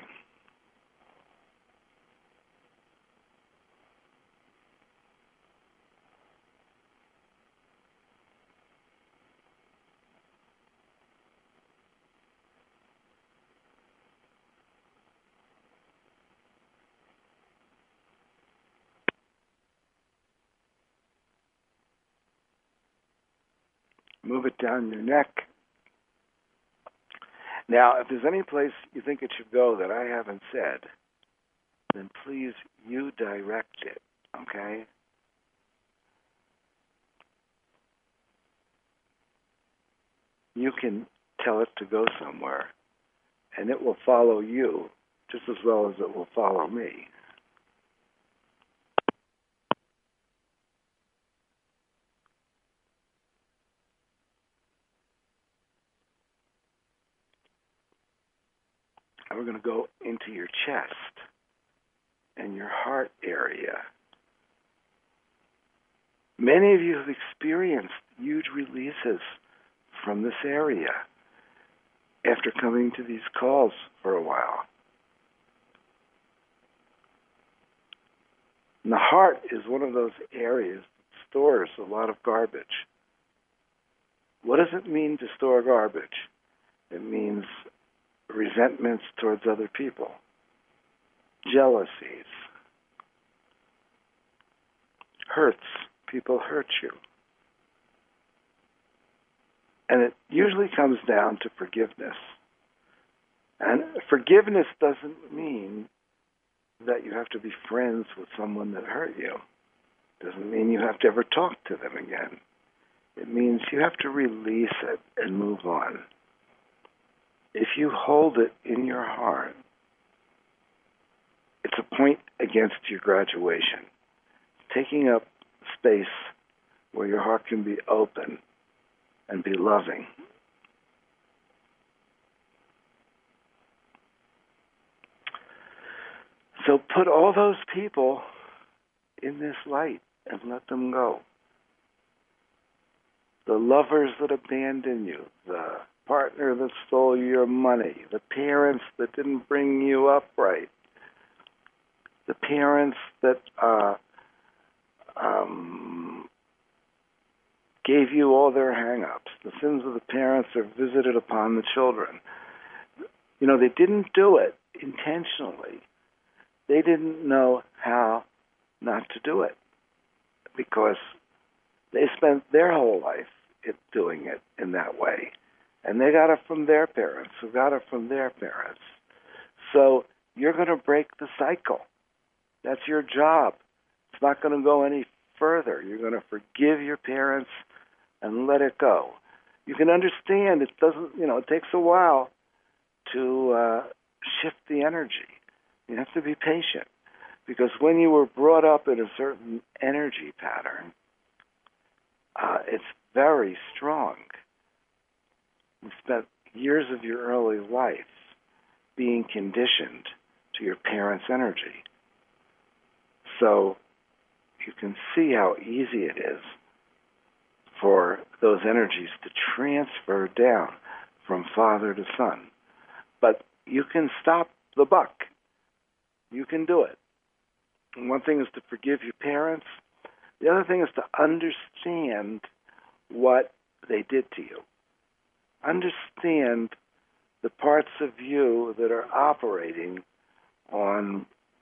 Move it down your neck Now, if there's any place you think it should go that I haven't said, then please, you direct it, okay? You can tell it to go somewhere, and it will follow you just as well as it will follow me. And we're going to go into your chest and your heart area. Many of you have experienced huge releases from this area after coming to these calls for a while. And the heart is one of those areas that stores a lot of garbage. What does it mean to store garbage? It means resentments towards other people, jealousies, hurts. People hurt you. And it usually comes down to forgiveness. And forgiveness doesn't mean that you have to be friends with someone that hurt you. Doesn't mean you have to ever talk to them again. It means you have to release it and move on. If you hold it in your heart, it's a point against your graduation. Taking up space where your heart can be open and be loving. So put all those people in this light and let them go. The lovers that abandoned you, the partner that stole your money, the parents that didn't bring you up right, the parents that uh, um, gave you all their hang-ups. The sins of the parents are visited upon the children. You know, they didn't do it intentionally. They didn't know how not to do it because they spent their whole life it, doing it in that way. And they got it from their parents, who got it from their parents. So you're going to break the cycle. That's your job. It's not going to go any further. You're going to forgive your parents and let it go. You can understand it doesn't, you know, it takes a while to uh, shift the energy. You have to be patient because when you were brought up in a certain energy pattern, uh, it's very strong. You spent years of your early life being conditioned to your parents' energy. So you can see how easy it is for those energies to transfer down from father to son. But you can stop the buck. You can do it. And one thing is to forgive your parents. The other thing is to understand what they did to you. Understand the parts of you that are operating on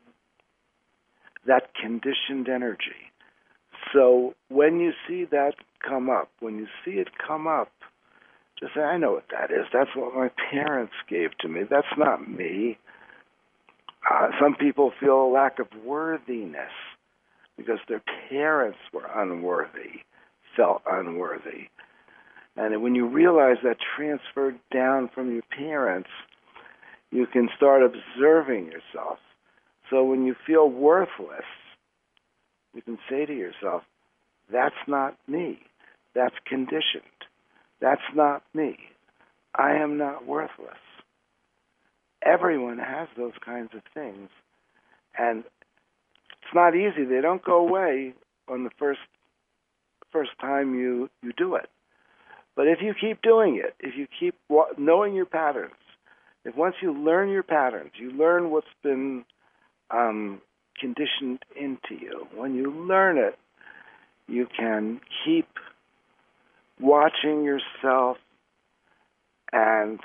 that conditioned energy. So when you see that come up, when you see it come up, just say, I know what that is. That's what my parents gave to me. That's not me. Uh, some people feel a lack of worthiness because their parents were unworthy, felt unworthy. And when you realize that transferred down from your parents, you can start observing yourself. So when you feel worthless, you can say to yourself, that's not me. That's conditioned. That's not me. I am not worthless. Everyone has those kinds of things. And it's not easy. They don't go away on the first first time you, you do it. But if you keep doing it, if you keep knowing your patterns, if once you learn your patterns, you learn what's been um, conditioned into you, when you learn it, you can keep watching yourself and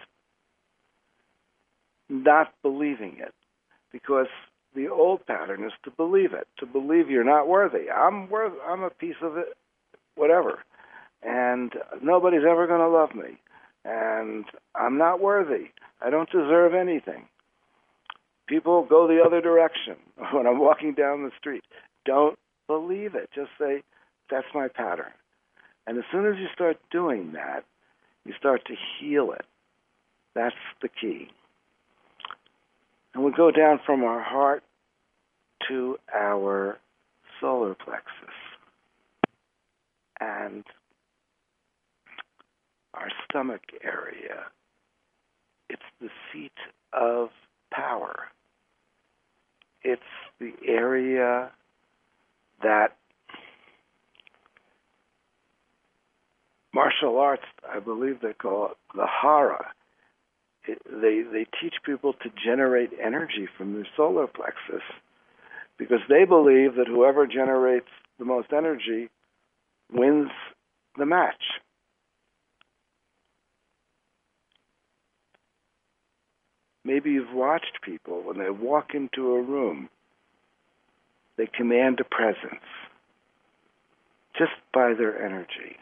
not believing it. Because the old pattern is to believe it, to believe you're not worthy. I'm worth. I'm a piece of it, whatever. And nobody's ever going to love me. and I'm not worthy. I don't deserve anything. People go the other direction when I'm walking down the street. Don't believe it. Just say, that's my pattern. And as soon as you start doing that, you start to heal it. That's the key. And we go down from our heart to our solar plexus and our stomach area. It's the seat of power. It's the area that martial arts, I believe they call it the hara. It, they they teach people to generate energy from their solar plexus because they believe that whoever generates the most energy wins the match. Maybe you've watched people, when they walk into a room, they command a presence just by their energy.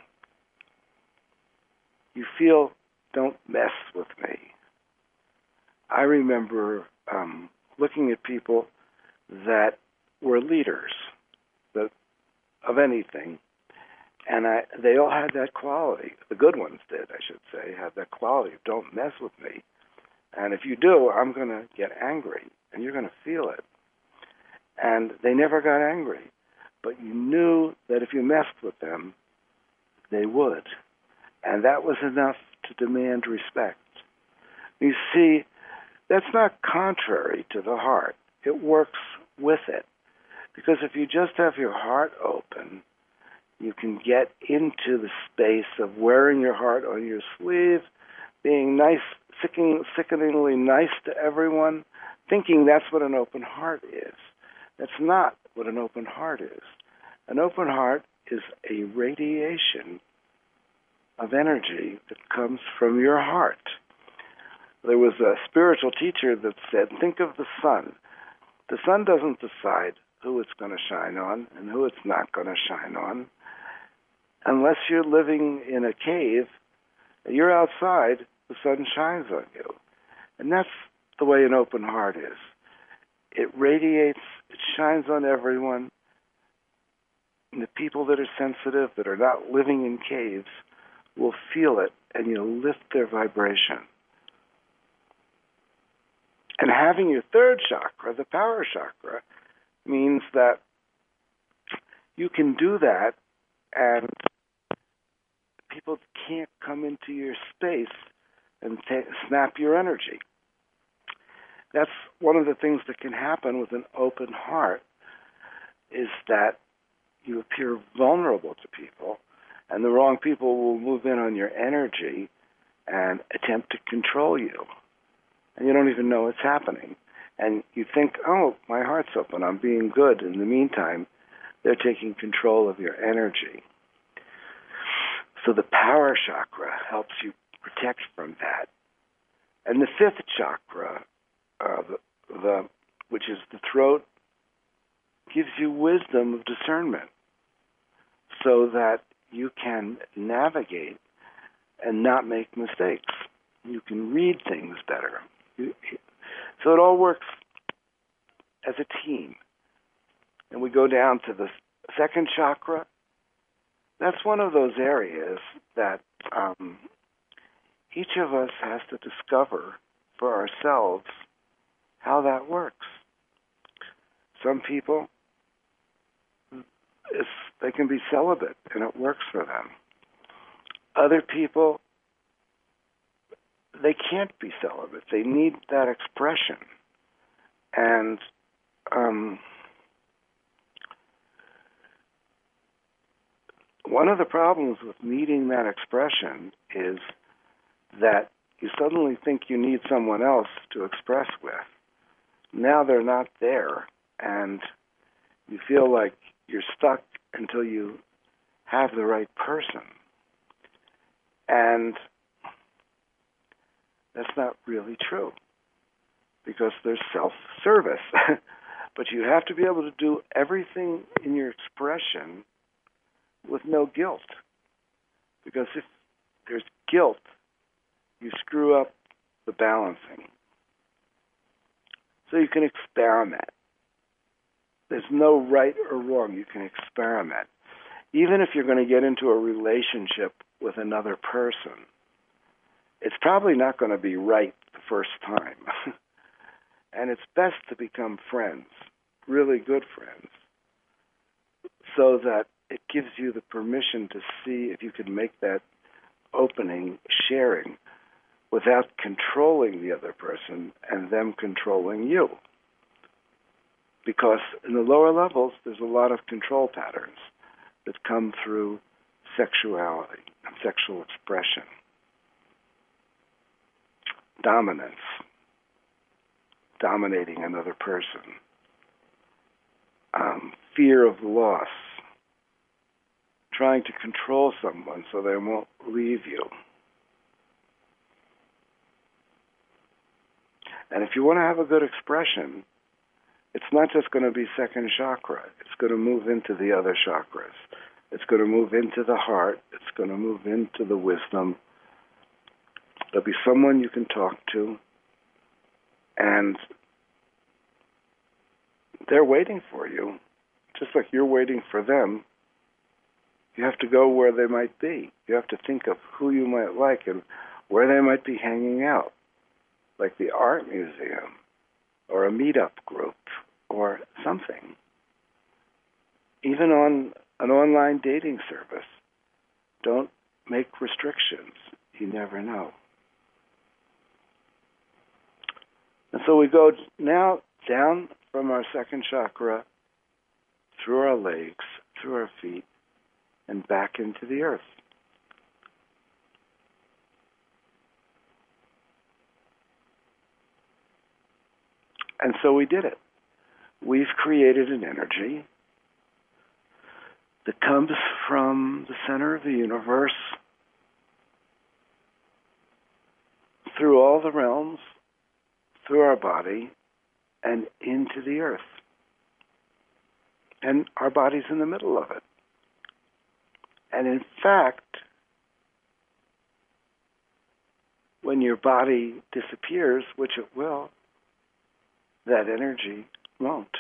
You feel, don't mess with me. I remember um, looking at people that were leaders that, of anything, and I, they all had that quality. The good ones did, I should say, had that quality of don't mess with me. And if you do, I'm going to get angry, and you're going to feel it. And they never got angry, but you knew that if you messed with them, they would. And that was enough to demand respect. You see, that's not contrary to the heart. It works with it. Because if you just have your heart open, you can get into the space of wearing your heart on your sleeve, being nice, sickening, sickeningly nice to everyone, thinking that's what an open heart is. That's not what an open heart is. An open heart is a radiation of energy that comes from your heart. There was a spiritual teacher that said, think of the sun. The sun doesn't decide who it's going to shine on and who it's not going to shine on. Unless you're living in a cave, you're outside, the sun shines on you. And that's the way an open heart is. It radiates, it shines on everyone. And the people that are sensitive, that are not living in caves, will feel it, and you'll lift their vibration. And having your third chakra, the power chakra, means that you can do that, and people can't come into your space and t- snap your energy. That's one of the things that can happen with an open heart, is that you appear vulnerable to people, and the wrong people will move in on your energy and attempt to control you. And you don't even know it's happening. And you think, oh, my heart's open, I'm being good. In the meantime, they're taking control of your energy. So the power chakra helps you protect from that. And the fifth chakra, uh, the, the, which is the throat, gives you wisdom of discernment so that you can navigate and not make mistakes. You can read things better. You, so it all works as a team. And we go down to the second chakra. That's one of those areas that um, each of us has to discover for ourselves how that works. Some people, it's, they can be celibate, and it works for them. Other people, they can't be celibate. They need that expression. And um, one of the problems with needing that expression is that you suddenly think you need someone else to express with. Now they're not there, and you feel like you're stuck until you have the right person. And that's not really true, because there's self-service. But you have to be able to do everything in your expression with no guilt. Because if there's guilt, you screw up the balancing. So you can experiment. There's no right or wrong. You can experiment. Even if you're going to get into a relationship with another person, it's probably not going to be right the first time. And it's best to become friends, really good friends, so that it gives you the permission to see if you can make that opening, sharing, without controlling the other person and them controlling you. Because in the lower levels, there's a lot of control patterns that come through sexuality and sexual expression. Dominance, dominating another person. Um, fear of loss, trying to control someone so they won't leave you. And if you want to have a good expression, it's not just going to be second chakra. It's going to move into the other chakras. It's going to move into the heart. It's going to move into the wisdom. There'll be someone you can talk to, and they're waiting for you, just like you're waiting for them. You have to go where they might be. You have to think of who you might like and where they might be hanging out, like the art museum or a meetup group or something. Even on an online dating service, don't make restrictions. You never know. And so we go now down from our second chakra, through our legs, through our feet, and back into the earth. And so we did it. We've created an energy that comes from the center of the universe, through all the realms, through our body, and into the earth. And our body's in the middle of it. And in fact, when your body disappears, which it will, that energy won't.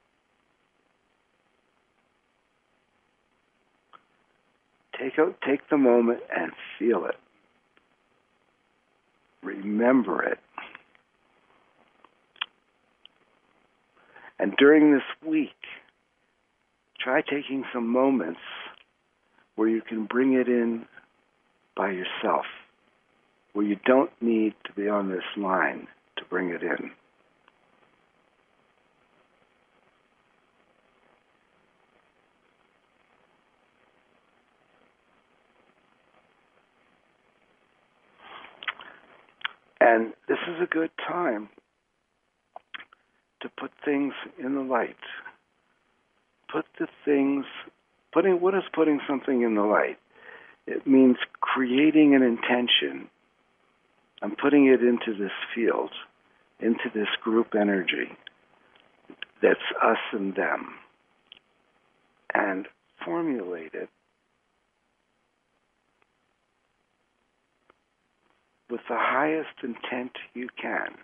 Take out, take the moment and feel it. Remember it. And during this week, try taking some moments where you can bring it in by yourself, where you don't need to be on this line to bring it in. And this is a good time to put things in the light. Put the things, putting, what is putting something in the light? It means creating an intention and putting it into this field, into this group energy that's us and them, and formulate it with the highest intent you can.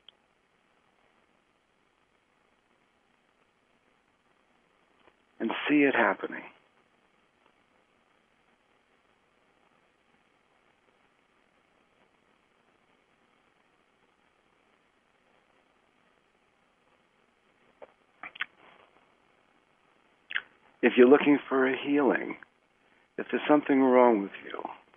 And see it happening. If you're looking for a healing, if there's something wrong with you,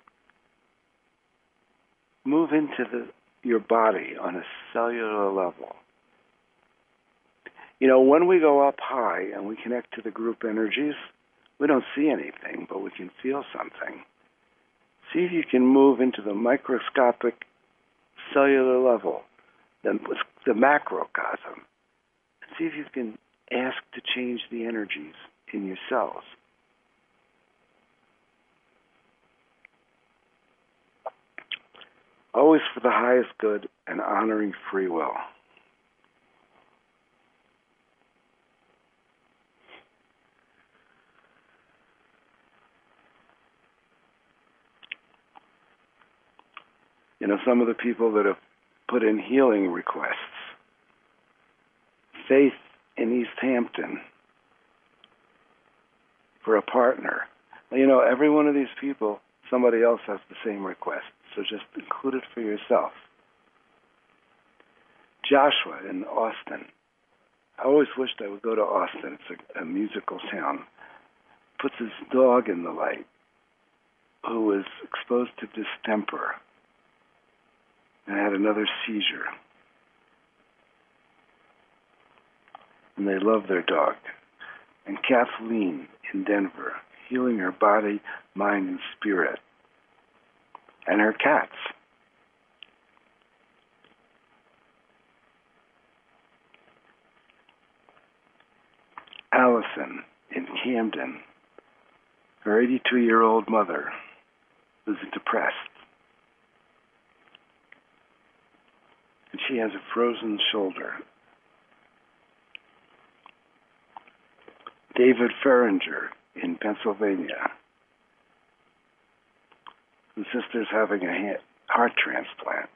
move into the, your body on a cellular level. You know, when we go up high and we connect to the group energies, we don't see anything, but we can feel something. See if you can move into the microscopic cellular level, the, the macrocosm. See if you can ask to change the energies in your cells. Always for the highest good and honoring free will. You know, some of the people that have put in healing requests. Faith in East Hampton for a partner. You know, every one of these people, somebody else has the same request, so just include it for yourself. Joshua in Austin. I always wished I would go to Austin. It's a, a musical town. Puts his dog in the light, who was exposed to distemper and had another seizure. And they love their dog. And Kathleen in Denver, healing her body, mind, and spirit. And her cats. Allison in Camden, her eighty-two-year-old mother who's depressed. And she has a frozen shoulder. David Ferringer in Pennsylvania, whose sister's having a heart transplant.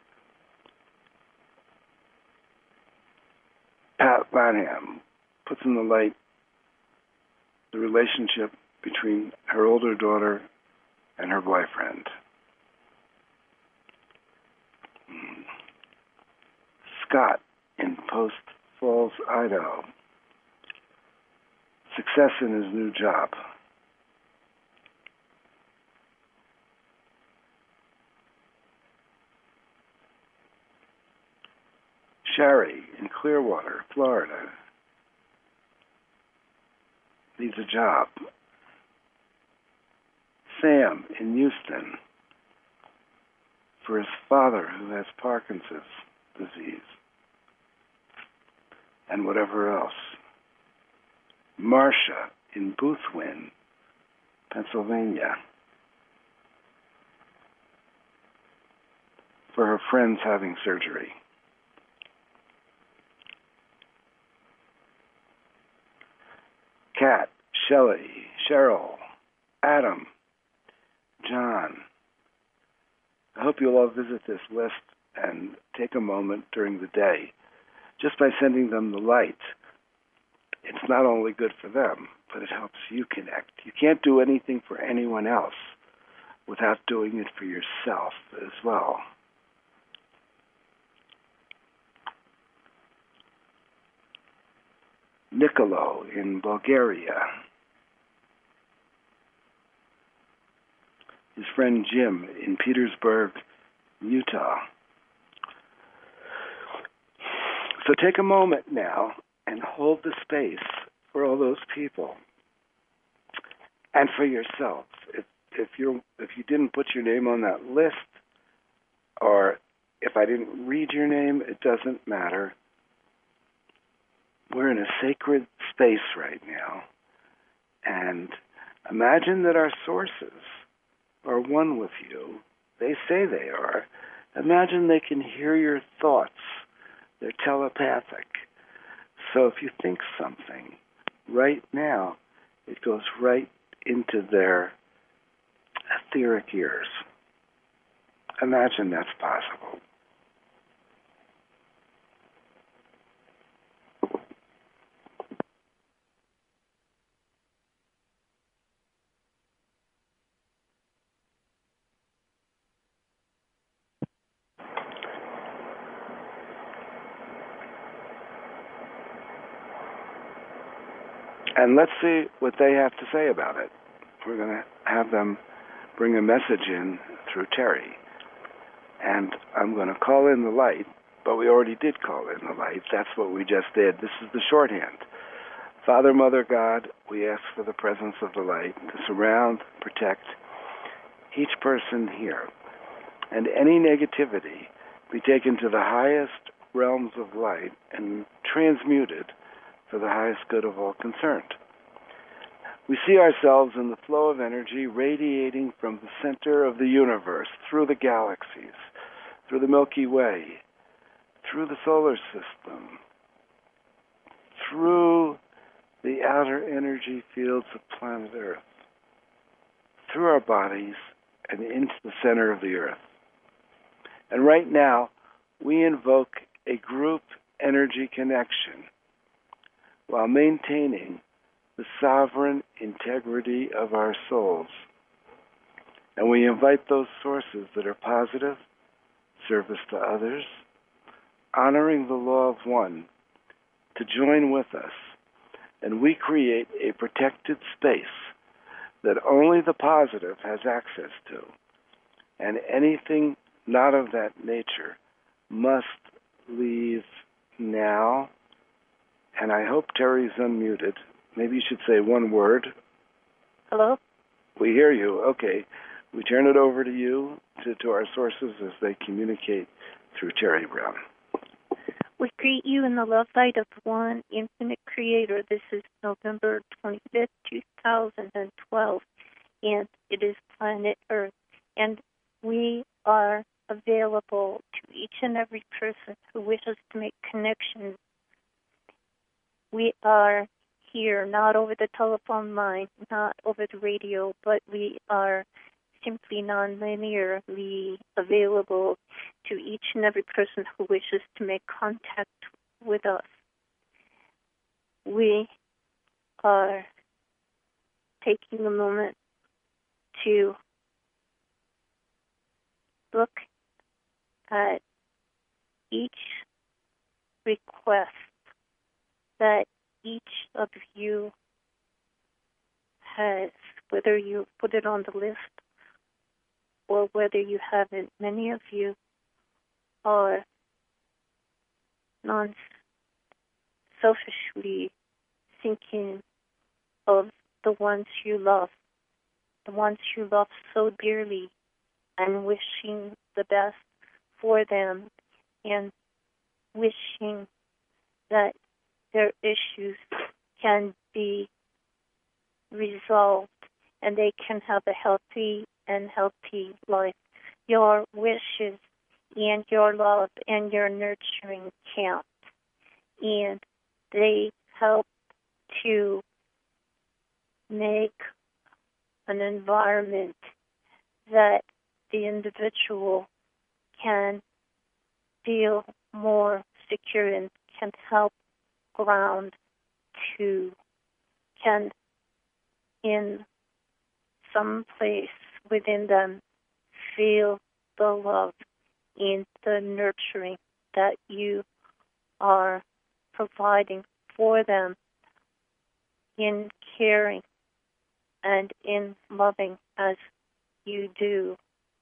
Pat Lanham puts in the light the relationship between her older daughter and her boyfriend. Scott in Post Falls, Idaho. Success in his new job. Sherry in Clearwater, Florida. Needs a job. Sam in Houston for his father who has Parkinson's disease and whatever else. Marcia in Boothwyn, Pennsylvania for her friends having surgery. Kat, Shelley, Cheryl, Adam, John. I hope you'll all visit this list and take a moment during the day. Just by sending them the light, it's not only good for them, but it helps you connect. You can't do anything for anyone else without doing it for yourself as well. Nicolo in Bulgaria. His friend Jim in Petersburg, Utah. So take a moment now and hold the space for all those people and for yourself. If if you're if you didn't put your name on that list, or if I didn't read your name, it doesn't matter. We're in a sacred space right now, and imagine that our sources are one with you. They say they are. Imagine they can hear your thoughts. They're telepathic. So if you think something right now, it goes right into their etheric ears. Imagine that's possible. And let's see what they have to say about it. We're going to have them bring a message in through Terry. And I'm going to call in the light, but we already did call in the light. That's what we just did. This is the shorthand. Father, Mother, God, we ask for the presence of the light to surround, protect each person here. And any negativity be taken to the highest realms of light and transmuted for the highest good of all concerned. We see ourselves in the flow of energy radiating from the center of the universe, through the galaxies, through the Milky Way, through the solar system, through the outer energy fields of planet Earth, through our bodies and into the center of the Earth. And right now, we invoke a group energy connection while maintaining the sovereign integrity of our souls. And we invite those sources that are positive, service to others, honoring the law of one, to join with us. And we create a protected space that only the positive has access to. And anything not of that nature must leave now. And I hope Terry's unmuted. Maybe you should say one word. Hello? We hear you. Okay. We turn it over to you, to, to our sources as they communicate through Terry Brown. We greet you in the love light of one infinite creator. This is November twenty-fifth, two thousand twelve, and it is planet Earth. And we are available to each and every person who wishes to make connections. We are here, not over the telephone line, not over the radio, but we are simply non-linearly available to each and every person who wishes to make contact with us. We are taking a moment to look at each request that each of you has, whether you put it on the list or whether you haven't. Many of you are non-selfishly thinking of the ones you love, the ones you love so dearly, and wishing the best for them, and wishing that their issues can be resolved and they can have a healthy and healthy life. Your wishes and your love and your nurturing count, and they help to make an environment that the individual can feel more secure and can help ground to, can in some place within them feel the love and the nurturing that you are providing for them in caring and in loving as you do.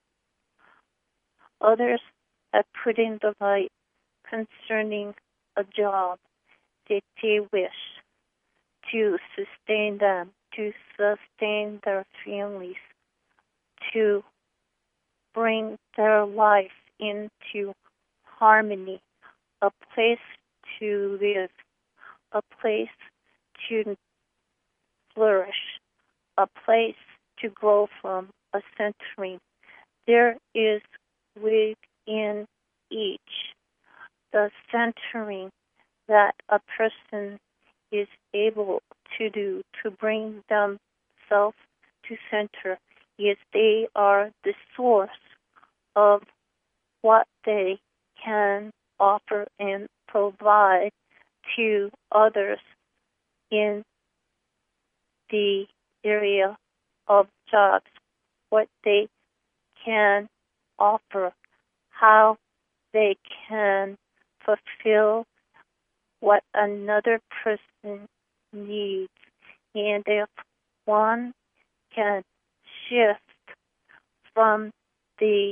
Others have put in the light concerning a job that they wish to sustain them, to sustain their families, to bring their life into harmony, a place to live, a place to flourish, a place to grow from, a centering. There is within each the centering that a person is able to do to bring themselves to center. Yes, they are the source of what they can offer and provide to others in the area of jobs, what they can offer, how they can fulfill what another person needs. And if one can shift from the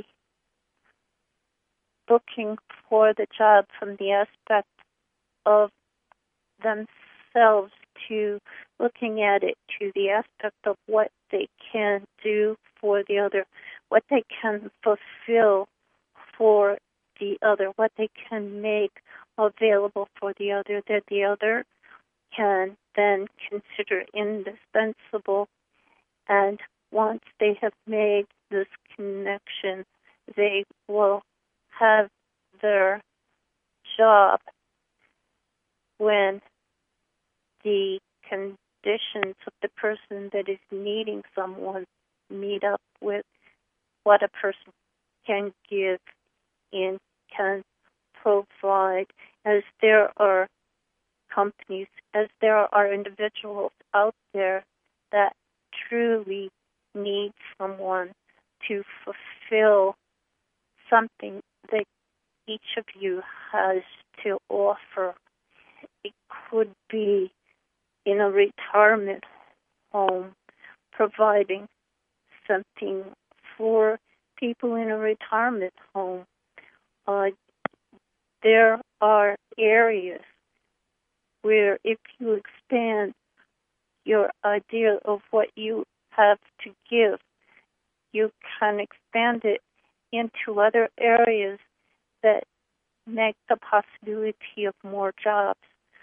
looking for the job from the aspect of themselves to looking at it to the aspect of what they can do for the other, what they can fulfill for the other, what they can make available for the other, that the other can then consider indispensable. And once they have made this connection, they will have their job when the conditions of the person that is needing someone meet up with what a person can give and can provide, as there are companies, as there are individuals out there that truly need someone to fulfill something that each of you has to offer. It could be in a retirement home, providing something for people in a retirement home. Uh, there are areas where if you expand your idea of what you have to give, you can expand it into other areas that make the possibility of more jobs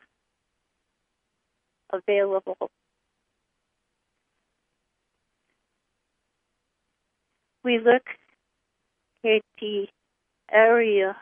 available. We look at the area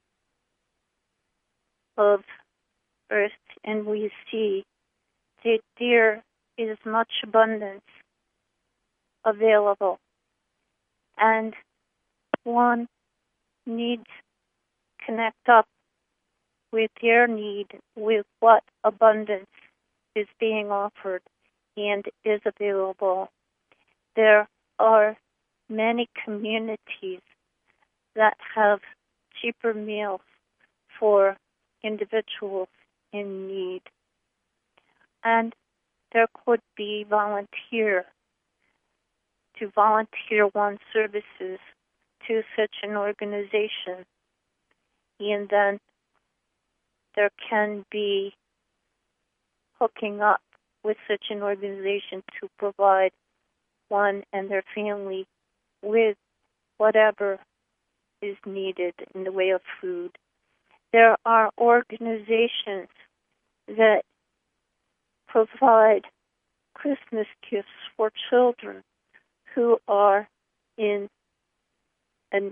of Earth and we see that there is much abundance available, and one needs to connect up with their need with what abundance is being offered and is available. There are many communities that have cheaper meals for individuals in need. And there could be volunteer to volunteer one's services to such an organization. And then there can be hooking up with such an organization to provide one and their family with whatever is needed in the way of food. There are organizations that provide Christmas gifts for children who are in, and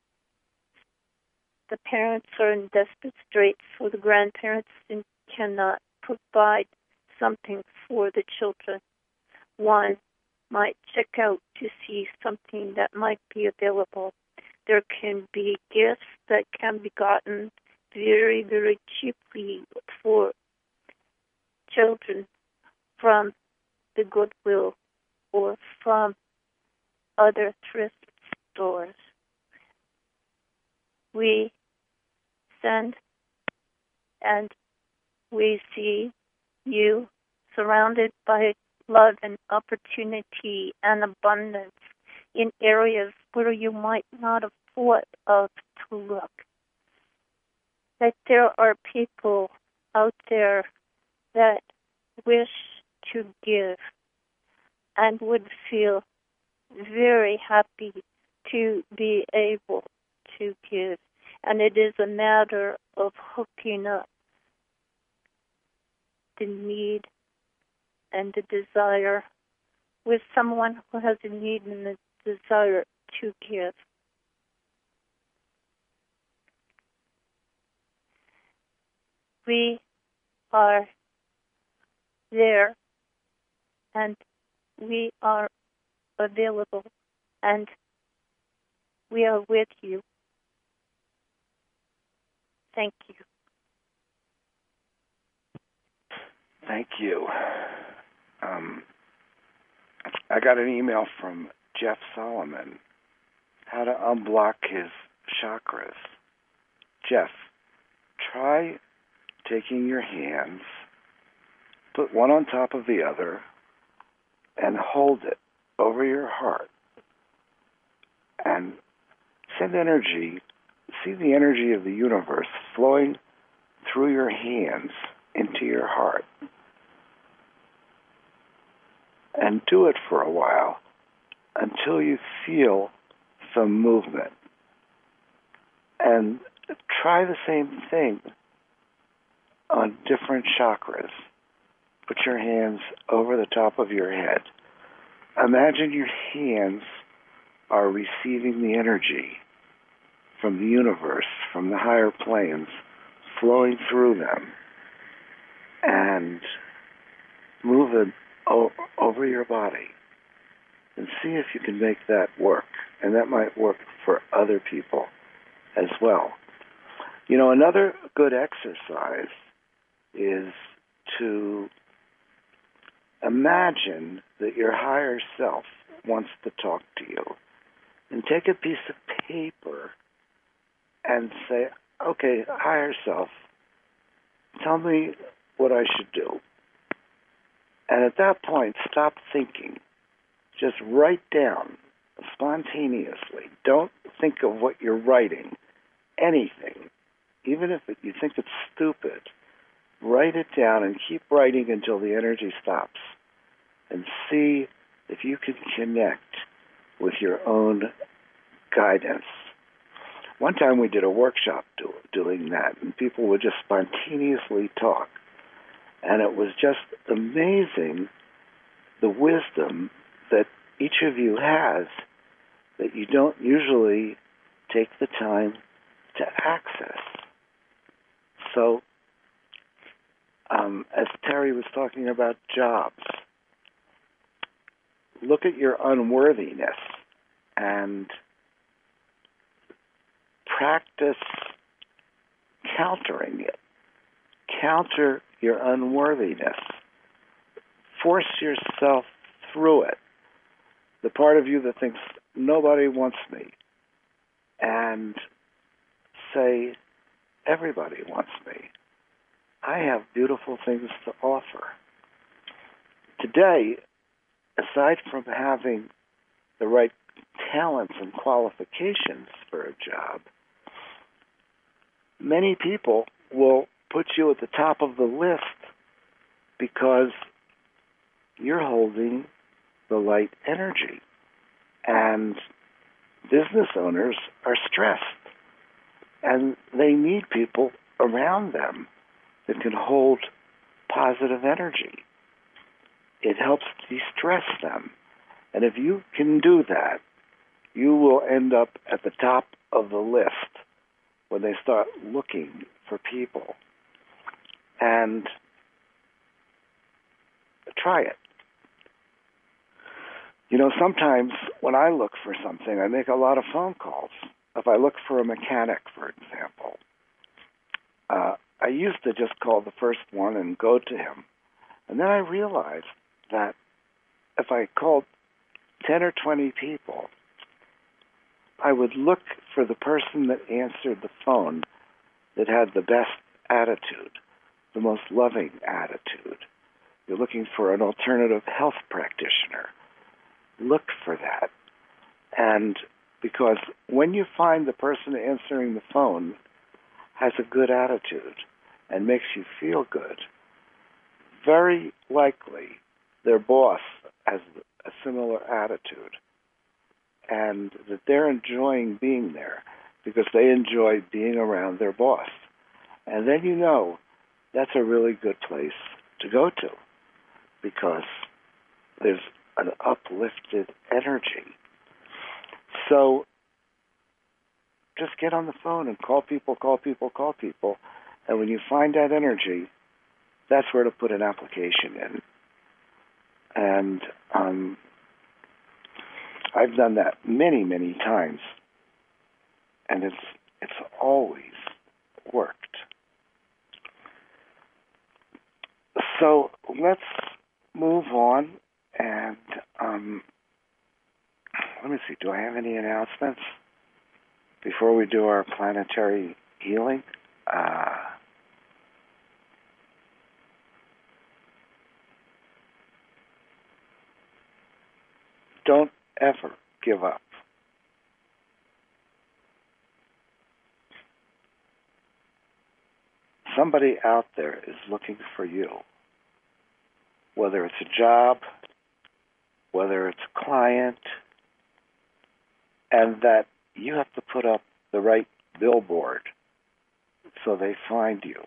the parents are in desperate straits, so the grandparents cannot provide something for the children. One might check out to see something that might be available. There can be gifts that can be gotten very, very cheaply for children from the Goodwill or from other thrift stores. We send and we see you surrounded by love and opportunity and abundance in areas where you might not have thought of to look. That there are people out there that wish to give and would feel very happy to be able to give. And it is a matter of hooking up the need and the desire with someone who has a need and a desire to give. We are there and we are available and we are with you. Thank you. Thank you. Um, I got an email from Jeff Solomon, how to unblock his chakras. Jeff, try taking your hands, put one on top of the other, and hold it over your heart. And send energy, see the energy of the universe flowing through your hands into your heart. And do it for a while until you feel some movement. And try the same thing on different chakras. Put your hands over the top of your head. Imagine your hands are receiving the energy from the universe, from the higher planes, flowing through them. And move it o- over your body. And see if you can make that work. And that might work for other people as well. You know, another good exercise is to imagine that your higher self wants to talk to you, and take a piece of paper and say, okay, higher self, tell me what I should do. And at that point, stop thinking. Just write down spontaneously. Don't think of what you're writing. Anything. Even if it, you think it's stupid, write it down and keep writing until the energy stops. And see if you can connect with your own guidance. One time we did a workshop do, doing that, and people would just spontaneously talk. And it was just amazing the wisdom that each of you has that you don't usually take the time to access. So, um, as Terry was talking about jobs, look at your unworthiness and practice countering it. Counter your unworthiness. Force yourself through it. The part of you that thinks nobody wants me, and say, everybody wants me. I have beautiful things to offer. Today, aside from having the right talents and qualifications for a job, many people will put you at the top of the list because you're holding the light energy. And business owners are stressed, and they need people around them that can hold positive energy. It helps de-stress them. And if you can do that, you will end up at the top of the list when they start looking for people. And try it. You know, sometimes when I look for something, I make a lot of phone calls. If I look for a mechanic, for example, uh, I used to just call the first one and go to him. And then I realized that if I called ten or twenty people, I would look for the person that answered the phone that had the best attitude, the most loving attitude. You're looking for an alternative health practitioner. Look for that. And because when you find the person answering the phone has a good attitude and makes you feel good, very likely their boss has a similar attitude, and that they're enjoying being there because they enjoy being around their boss. And then you know that's a really good place to go to because there's an uplifted energy. So just get on the phone and call people, call people, call people. And when you find that energy, that's where to put an application in. And um, I've done that many, many times. And it's it's always worked. So let's move on. And um, let me see, do I have any announcements before we do our planetary healing? Uh, don't ever give up. Somebody out there is looking for you, whether it's a job, whether it's a client, and that you have to put up the right billboard so they find you.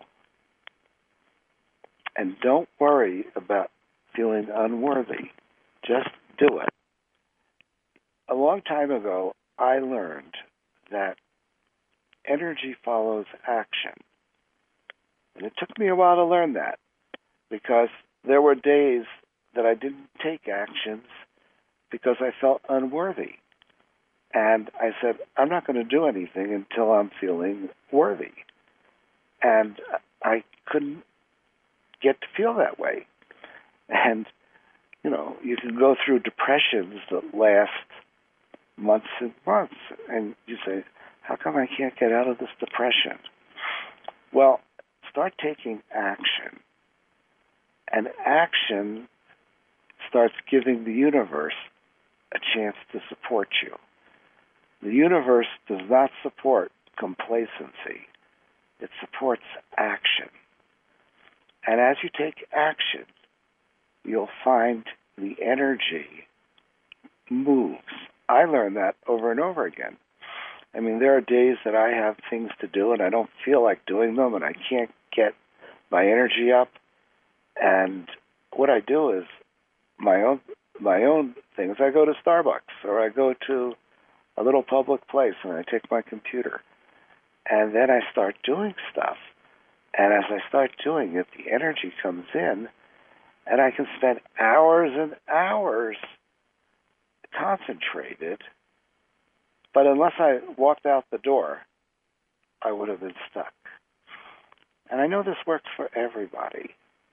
And don't worry about feeling unworthy. Just do it. A long time ago, I learned that energy follows action. And it took me a while to learn that because there were days that I didn't take actions because I felt unworthy. And I said, I'm not going to do anything until I'm feeling worthy. And I couldn't get to feel that way. And, you know, you can go through depressions that last months and months. And you say, how come I can't get out of this depression? Well, start taking action. And action starts giving the universe a chance to support you. The universe does not support complacency. It supports action. And as you take action, you'll find the energy moves. I learned that over and over again. I mean, there are days that I have things to do and I don't feel like doing them and I can't get my energy up. And what I do is my own my own things. I go to Starbucks or I go to a little public place and I take my computer. And then I start doing stuff. And as I start doing it, the energy comes in and I can spend hours and hours concentrated. But unless I walked out the door, I would have been stuck. And I know this works for everybody.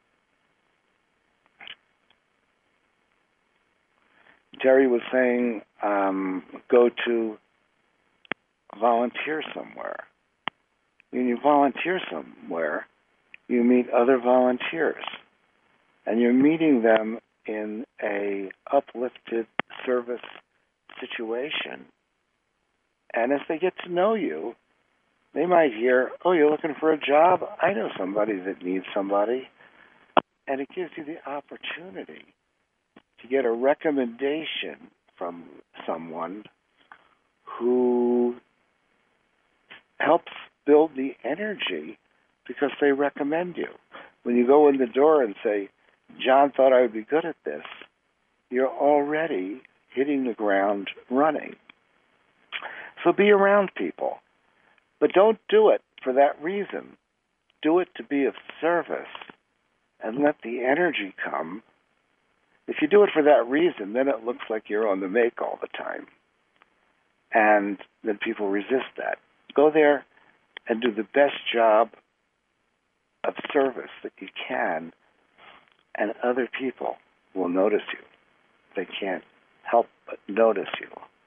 Terry was saying, um, go to volunteer somewhere. When you volunteer somewhere, you meet other volunteers. And you're meeting them in a uplifted service situation. And as they get to know you, they might hear, oh, you're looking for a job? I know somebody that needs somebody. And it gives you the opportunity to get a recommendation from someone who helps build the energy because they recommend you. When you go in the door and say, John thought I would be good at this, you're already hitting the ground running. So be around people. But don't do it for that reason. Do it to be of service and let the energy come. If you do it for that reason, then it looks like you're on the make all the time. And then people resist that. Go there and do the best job of service that you can, and other people will notice you. They can't help but notice you.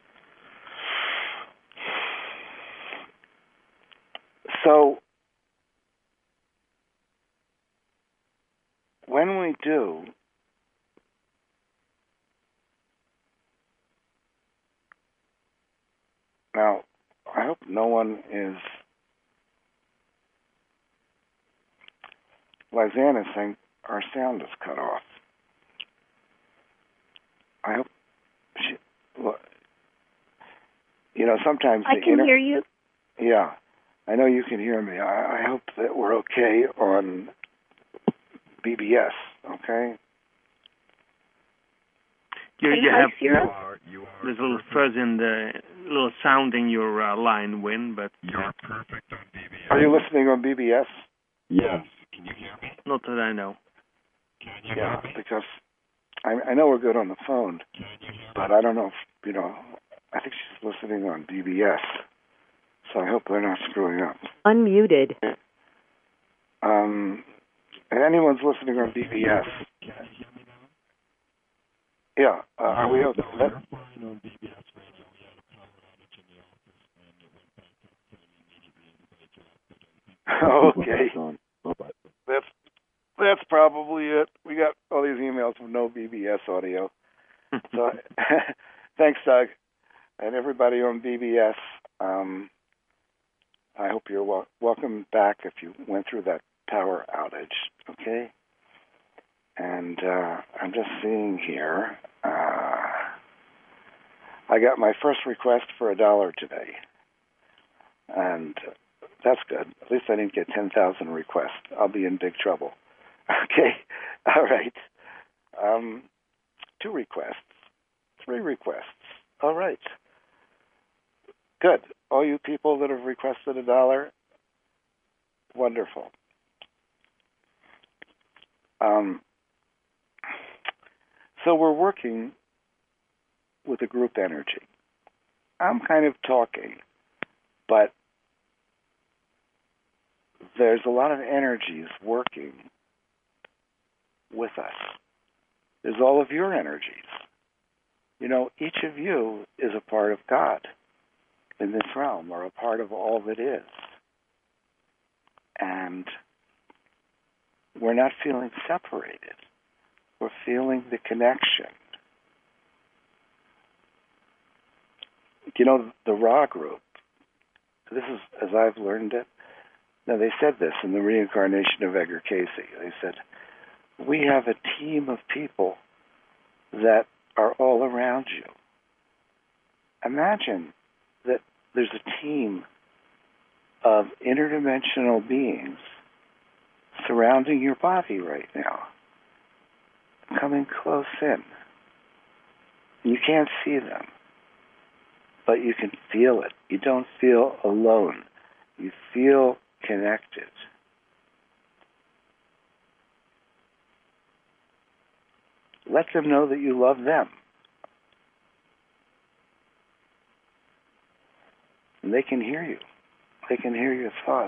So, when we do, now, I hope no one is, Lysanne is saying our sound is cut off. I hope, she, well, you know, sometimes I the can inter- hear you. Yeah, I know you can hear me. I, I hope that we're okay on B B S, okay? You, Hey, you hi, have Sierra. you are, you are there's a little fuzz in the little sound in your uh, line, Win, but you're perfect on B B S. Are you listening on B B S? Yes. Can you hear me? Not that I know. Can you Yeah, hear me? because I, I know we're good on the phone, Can you hear me? but I don't know if, you know, I think she's listening on B B S, so I hope they're not screwing up. Unmuted. Um, if anyone's listening on B B S, Can you hear me now? yeah, uh, are we okay? No, we're fine on B B S radio. We had a power outage in the office, and it went back up, and immediately everybody dropped it. Okay. Bye-bye. That's that's probably it. We got all these emails with no B B S audio. So thanks, Doug, and everybody on B B S. Um, I hope you're wel- welcome back if you went through that power outage. Okay. And uh, I'm just seeing here. Uh, I got my first request for a dollar today, and that's good. At least I didn't get ten thousand requests. I'll be in big trouble. Okay, all right. Um, two requests, three requests. All right. Good. All you people that have requested a dollar, wonderful. Um, so we're working with a group energy. I'm kind of talking, but there's a lot of energies working with us. There's all of your energies. You know, each of you is a part of God in this realm, or a part of all that is. And we're not feeling separated. We're feeling the connection. You know, the Ra group, this is as I've learned it. Now, they said this in the reincarnation of Edgar Cayce. They said, we have a team of people that are all around you. Imagine that there's a team of interdimensional beings surrounding your body right now, coming close in. You can't see them, but you can feel it. You don't feel alone. You feel connected. Let them know that you love them. And they can hear you. They can hear your thoughts.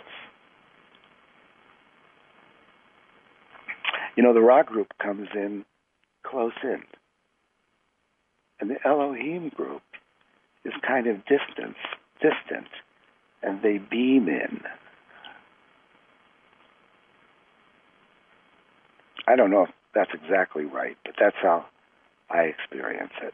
You know, the Ra group comes in close in. And the Elohim group is kind of distant, distant, and they beam in. I don't know if that's exactly right, but that's how I experience it.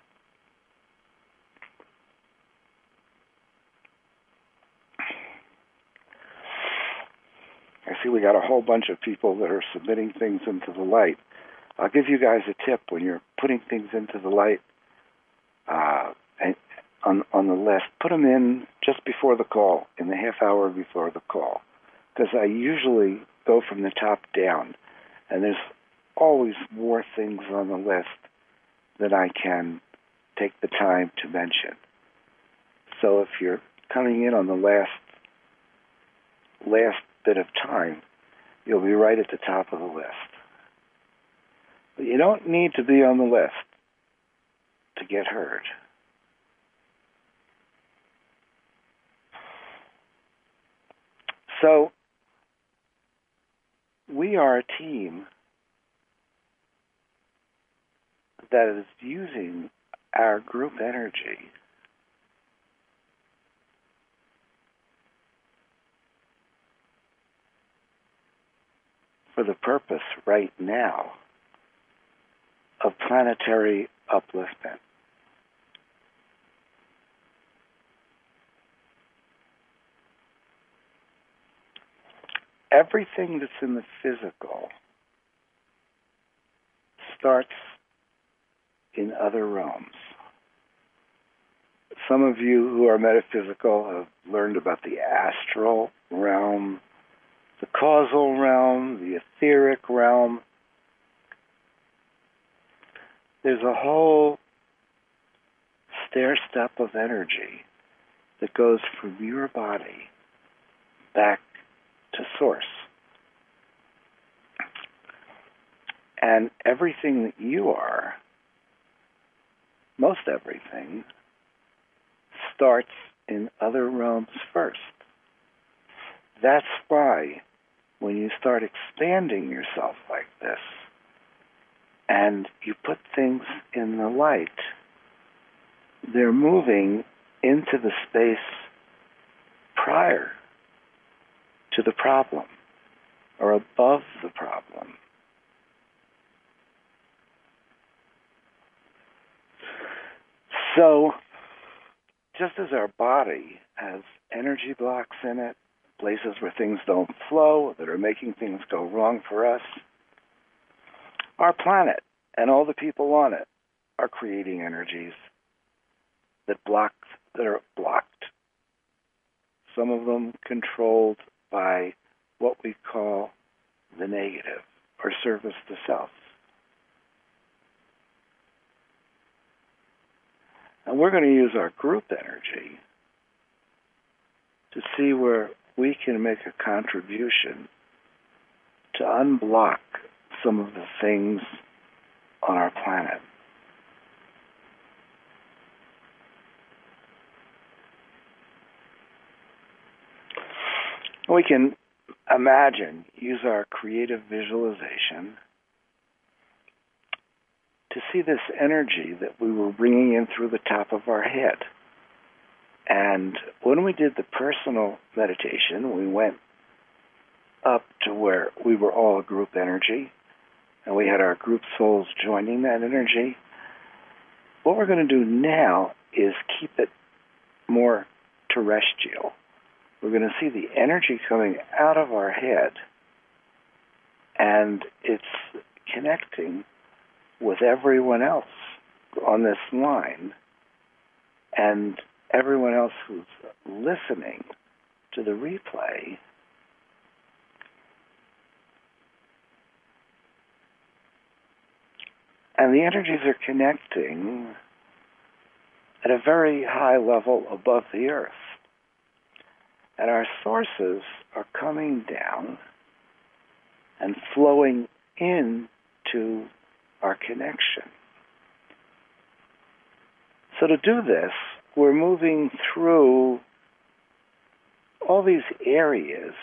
I see we got a whole bunch of people that are submitting things into the light. I'll give you guys a tip when you're putting things into the light uh, and on, on the list. Put them in just before the call, in the half hour before the call, because I usually go from the top down, and there's always more things on the list that I can take the time to mention. So if you're coming in on the last last bit of time, you'll be right at the top of the list. But you don't need to be on the list to get heard. So we are a team that is using our group energy for the purpose right now of planetary upliftment. Everything that's in the physical starts in other realms. Some of you who are metaphysical have learned about the astral realm, the causal realm, the etheric realm. There's a whole stair-step of energy that goes from your body back to source. And everything that you are, most everything, starts in other realms first. That's why when you start expanding yourself like this, and you put things in the light, they're moving into the space prior to the problem, or above the problem. So, just as our body has energy blocks in it, places where things don't flow, that are making things go wrong for us, our planet and all the people on it are creating energies that block, that are blocked. Some of them controlled by what we call the negative, or service to self. And we're going to use our group energy to see where we can make a contribution to unblock some of the things on our planet. We can imagine, use our creative visualization to see this energy that we were bringing in through the top of our head. And when we did the personal meditation, we went up to where we were all a group energy, and we had our group souls joining that energy. What we're going to do now is keep it more terrestrial. We're going to see the energy coming out of our head, and it's connecting with everyone else on this line and everyone else who's listening to the replay. And the energies are connecting at a very high level above the earth. And our sources are coming down and flowing into our connection. So to do this, we're moving through all these areas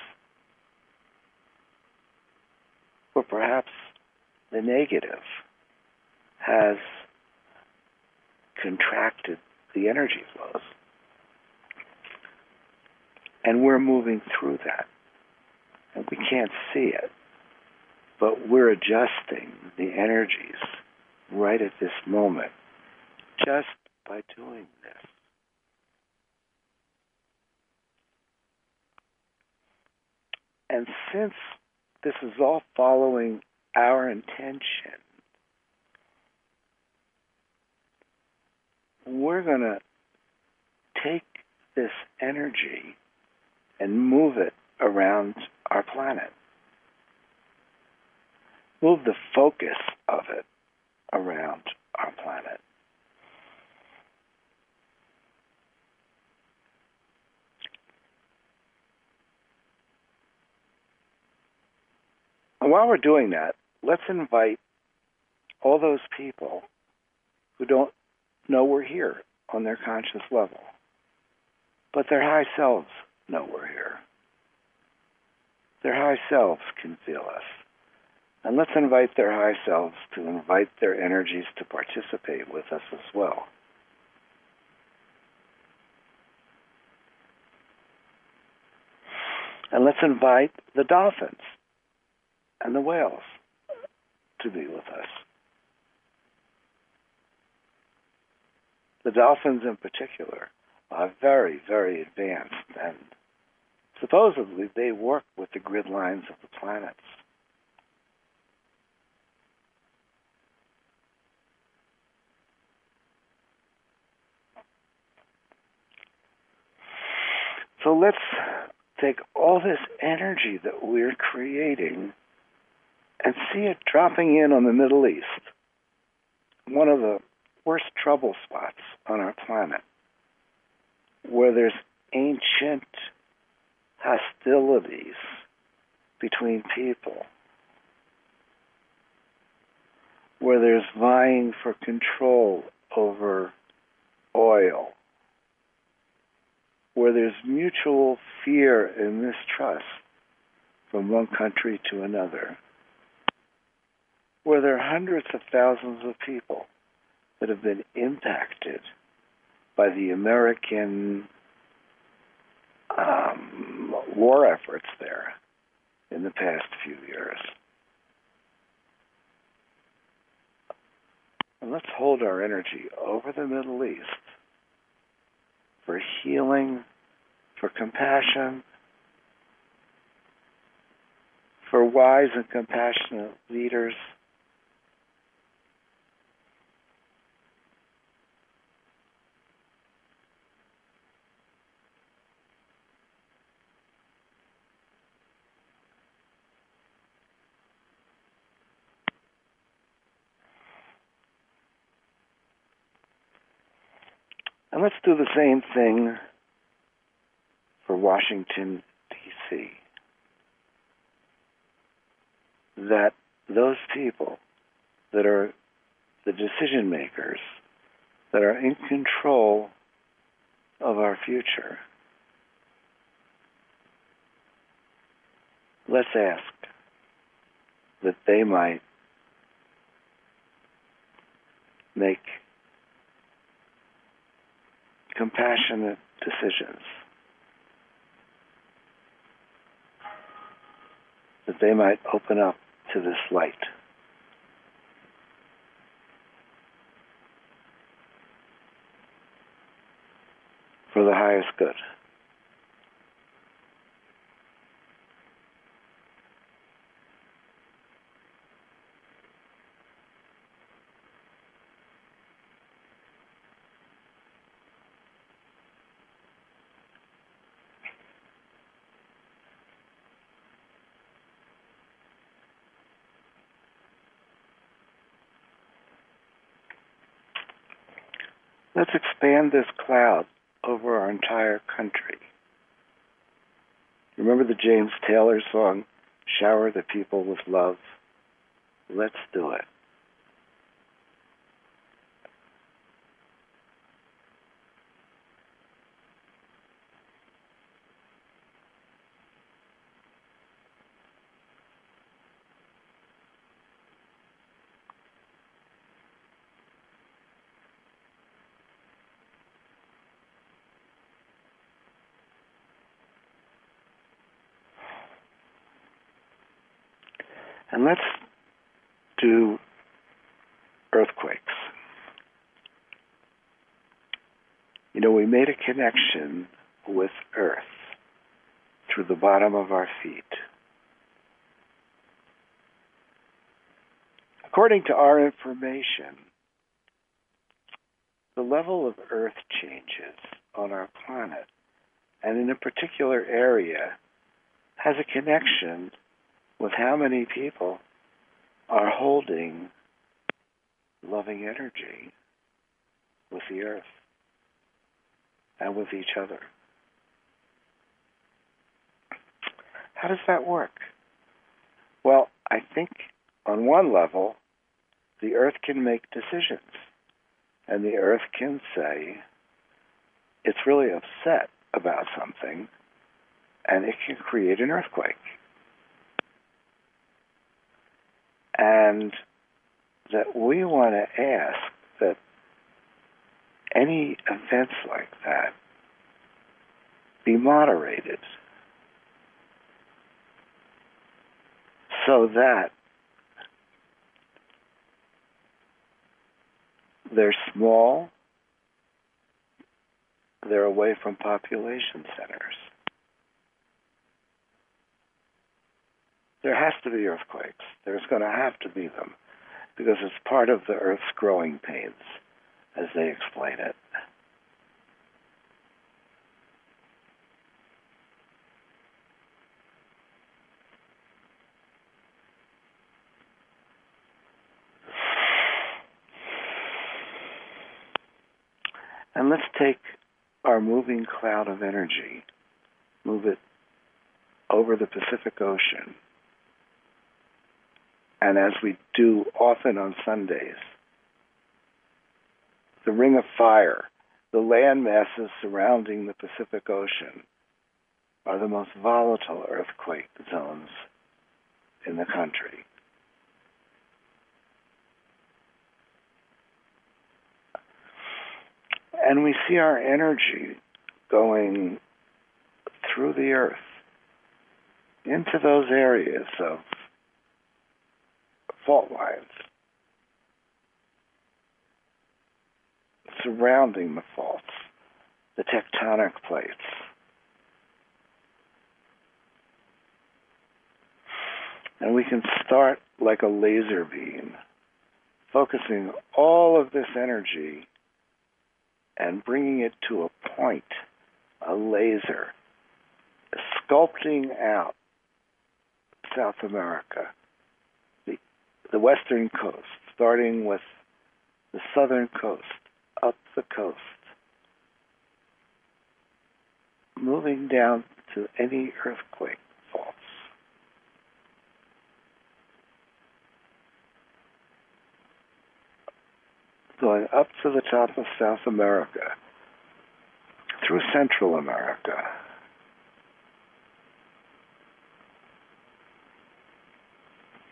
where perhaps the negative has contracted the energy flows. And we're moving through that. And we can't see it. But we're adjusting the energies right at this moment just by doing this. And since this is all following our intention, we're going to take this energy and move it around our planet. Move the focus of it around our planet. And while we're doing that, let's invite all those people who don't know we're here on their conscious level, but their high selves know we're here. Their high selves can feel us. And let's invite their high selves to invite their energies to participate with us as well. And let's invite the dolphins and the whales to be with us. The dolphins in particular are very, very advanced, and supposedly they work with the grid lines of the planets. So let's take all this energy that we're creating and see it dropping in on the Middle East, one of the worst trouble spots on our planet, where there's ancient hostilities between people, where there's vying for control over oil, where there's mutual fear and mistrust from one country to another, where there are hundreds of thousands of people that have been impacted by the American um, war efforts there in the past few years. And let's hold our energy over the Middle East for healing, for compassion, for wise and compassionate leaders, and let's do the same thing for Washington, D C That those people that are the decision makers, that are in control of our future, let's ask that they might make compassionate decisions, that they might open up to this light. For the highest good. Let's expand this cloud over our entire country. Remember the James Taylor song, Shower the People with Love? Let's do it. And let's do earthquakes. You know, we made a connection with Earth through the bottom of our feet. According to our information, the level of Earth changes on our planet, and in a particular area, has a connection with how many people are holding loving energy with the earth and with each other. How does that work? Well, I think on one level, the earth can make decisions, and the earth can say it's really upset about something, and it can create an earthquake. And that we want to ask that any events like that be moderated so that they're small, they're away from population centers. There has to be earthquakes. There's going to have to be them because it's part of the Earth's growing pains, as they explain it. And let's take our moving cloud of energy, move it over the Pacific Ocean. And as we do often on Sundays, the ring of fire, the land masses surrounding the Pacific Ocean, are the most volatile earthquake zones in the country. And we see our energy going through the earth into those areas of fault lines surrounding the faults, the tectonic plates. And we can start like a laser beam, focusing all of this energy and bringing it to a point, a laser, sculpting out South America, the, the western coast, starting with the southern coast, up the coast, moving down to any earthquake faults. Going up to the top of South America, through Central America,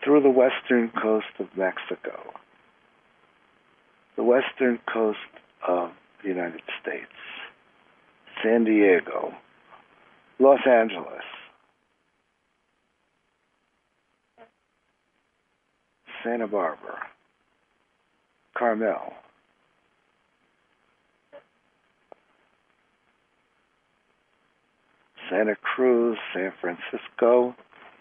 through the western coast of Mexico, the western coast of the United States, San Diego, Los Angeles, Santa Barbara, Carmel, Santa Cruz, San Francisco,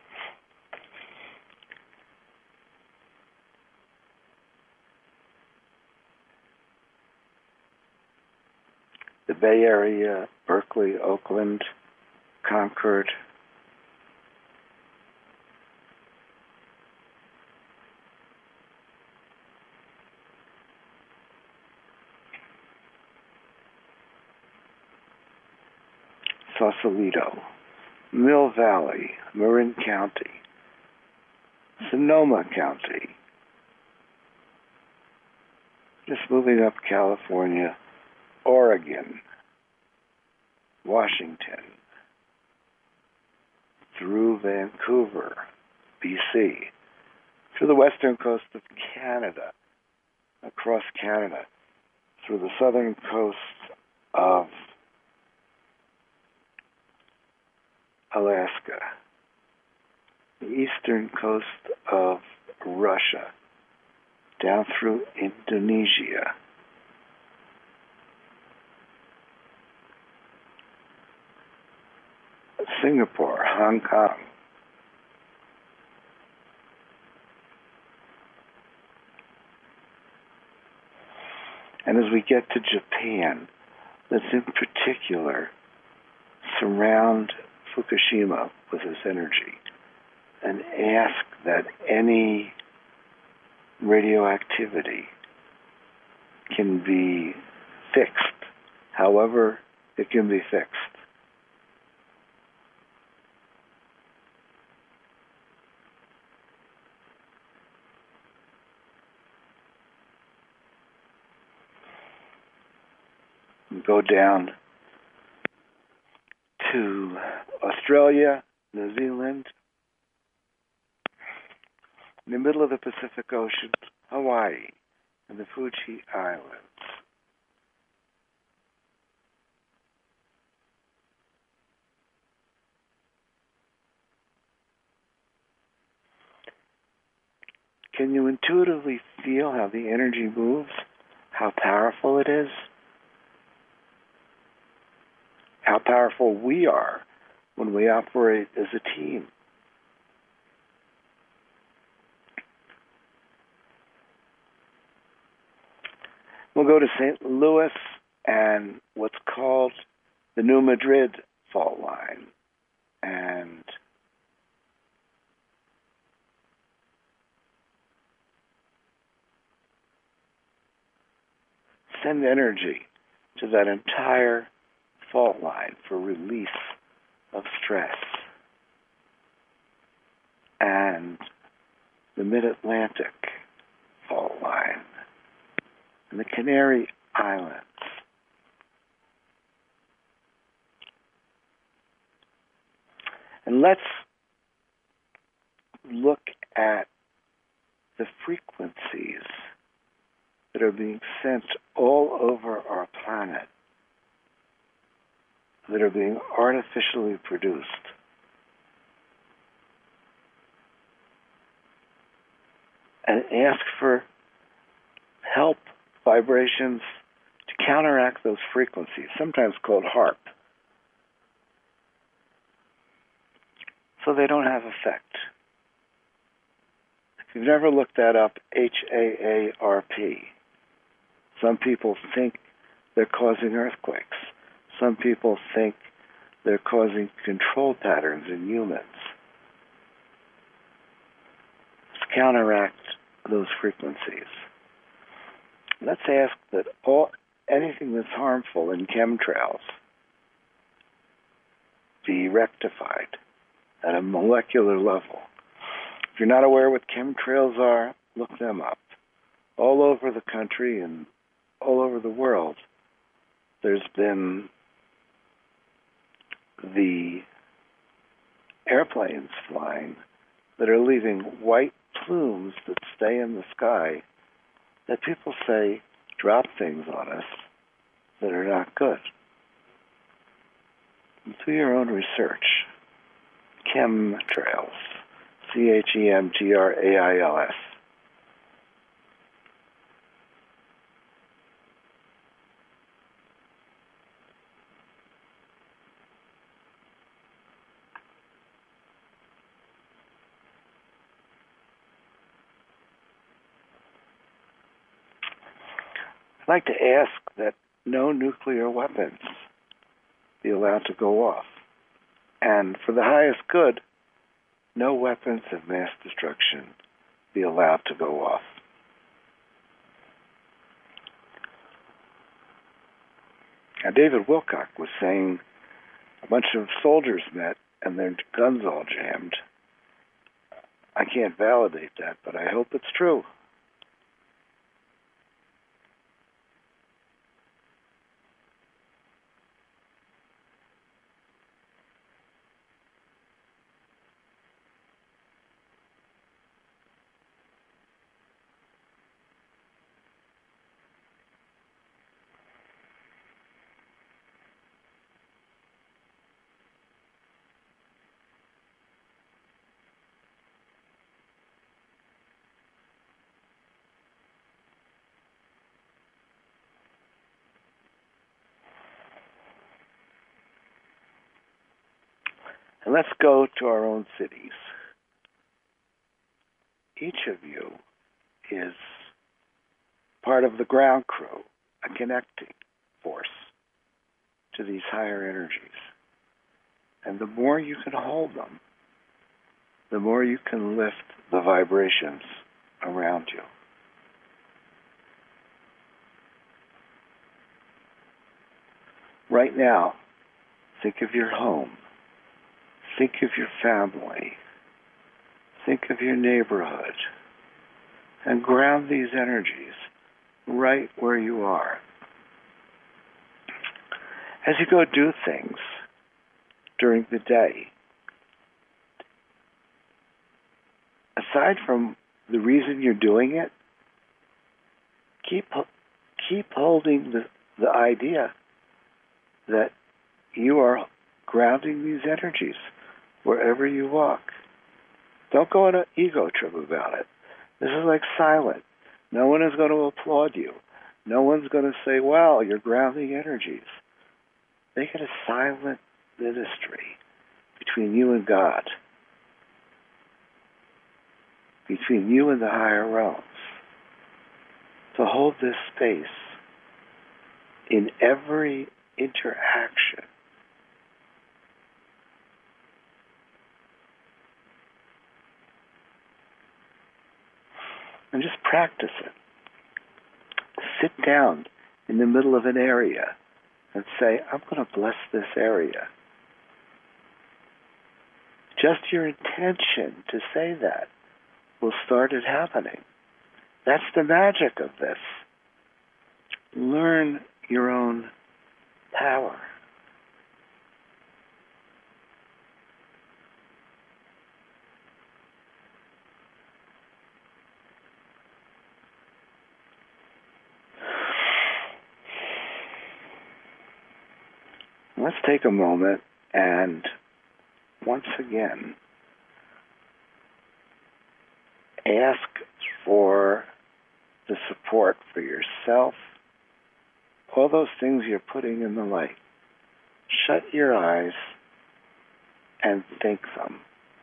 the Bay Area, Berkeley, Oakland, Concord, Sausalito, Mill Valley, Marin County, Sonoma County, just moving up California, Oregon, Washington, through Vancouver, B C, to the western coast of Canada, across Canada, through the southern coast of Alaska, the eastern coast of Russia, down through Indonesia, Singapore, Hong Kong, and as we get to Japan, let's in particular surround Fukushima with its energy and ask that any radioactivity can be fixed, however it can be fixed. Go down to Australia, New Zealand, in the middle of the Pacific Ocean, Hawaii, and the Fuji Islands. Can you intuitively feel how the energy moves, how powerful it is? How powerful we are when we operate as a team. We'll go to Saint Louis and what's called the New Madrid fault line, and send energy to that entire fault line for release of stress. And the Mid-Atlantic fault line and the Canary Islands. And let's look at the frequencies that are being sent all over our planet, that are being artificially produced. And ask for help, vibrations, to counteract those frequencies, sometimes called HAARP, so they don't have effect. If you've never looked that up, H A A R P. Some people think they're causing earthquakes. Some people think they're causing control patterns in humans. Let's counteract those frequencies. Let's ask that all anything that's harmful in chemtrails be rectified at a molecular level. If you're not aware what chemtrails are, look them up. All over the country and all over the world, there's been the airplanes flying that are leaving white plumes that stay in the sky that people say drop things on us that are not good. Do your own research. Chemtrails. C H E M T R A I L S. I'd like to ask that no nuclear weapons be allowed to go off. And for the highest good, no weapons of mass destruction be allowed to go off. Now, David Wilcock was saying a bunch of soldiers met and their guns all jammed. I can't validate that, but I hope it's true. And let's go to our own cities. Each of you is part of the ground crew, a connecting force to these higher energies. And the more you can hold them, the more you can lift the vibrations around you. Right now, think of your home. Think of your family. Think of your neighborhood. And ground these energies right where you are. As you go do things during the day, aside from the reason you're doing it, keep keep holding the, the idea that you are grounding these energies wherever you walk. Don't go on an ego trip about it. This is like silent. No one is going to applaud you. No one's going to say, wow, you're grounding energies. Make it a silent ministry between you and God, between you and the higher realms, to hold this space in every interaction. And just practice it. Sit down in the middle of an area and say, I'm going to bless this area. Just your intention to say that will start it happening. That's the magic of this. Learn your own power. Let's take a moment and once again ask for the support for yourself, all those things you're putting in the light. Shut your eyes and think them.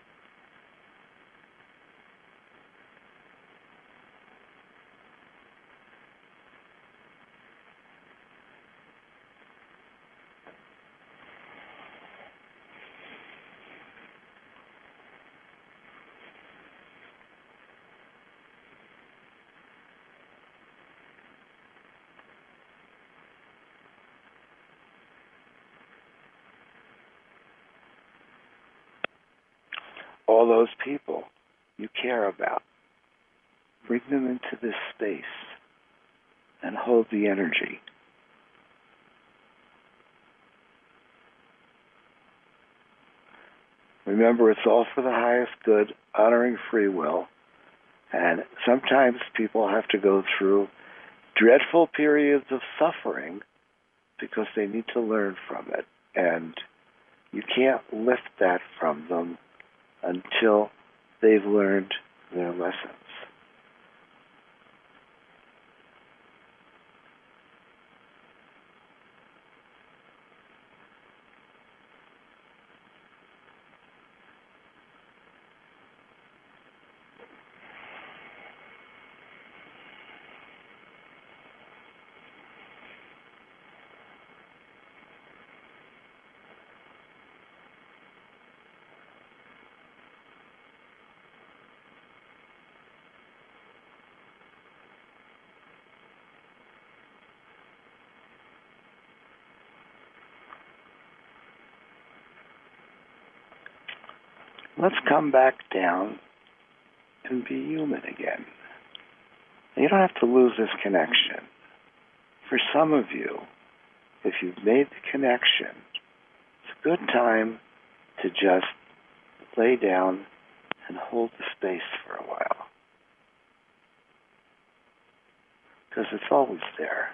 All those people you care about, bring them into this space and hold the energy. Remember, it's all for the highest good, honoring free will, And sometimes people have to go through dreadful periods of suffering because they need to learn from it. And you can't lift that from them until they've learned their lessons. Let's come back down and be human again. You don't have to lose this connection. For some of you, if you've made the connection, it's a good time to just lay down and hold the space for a while. Because it's always there.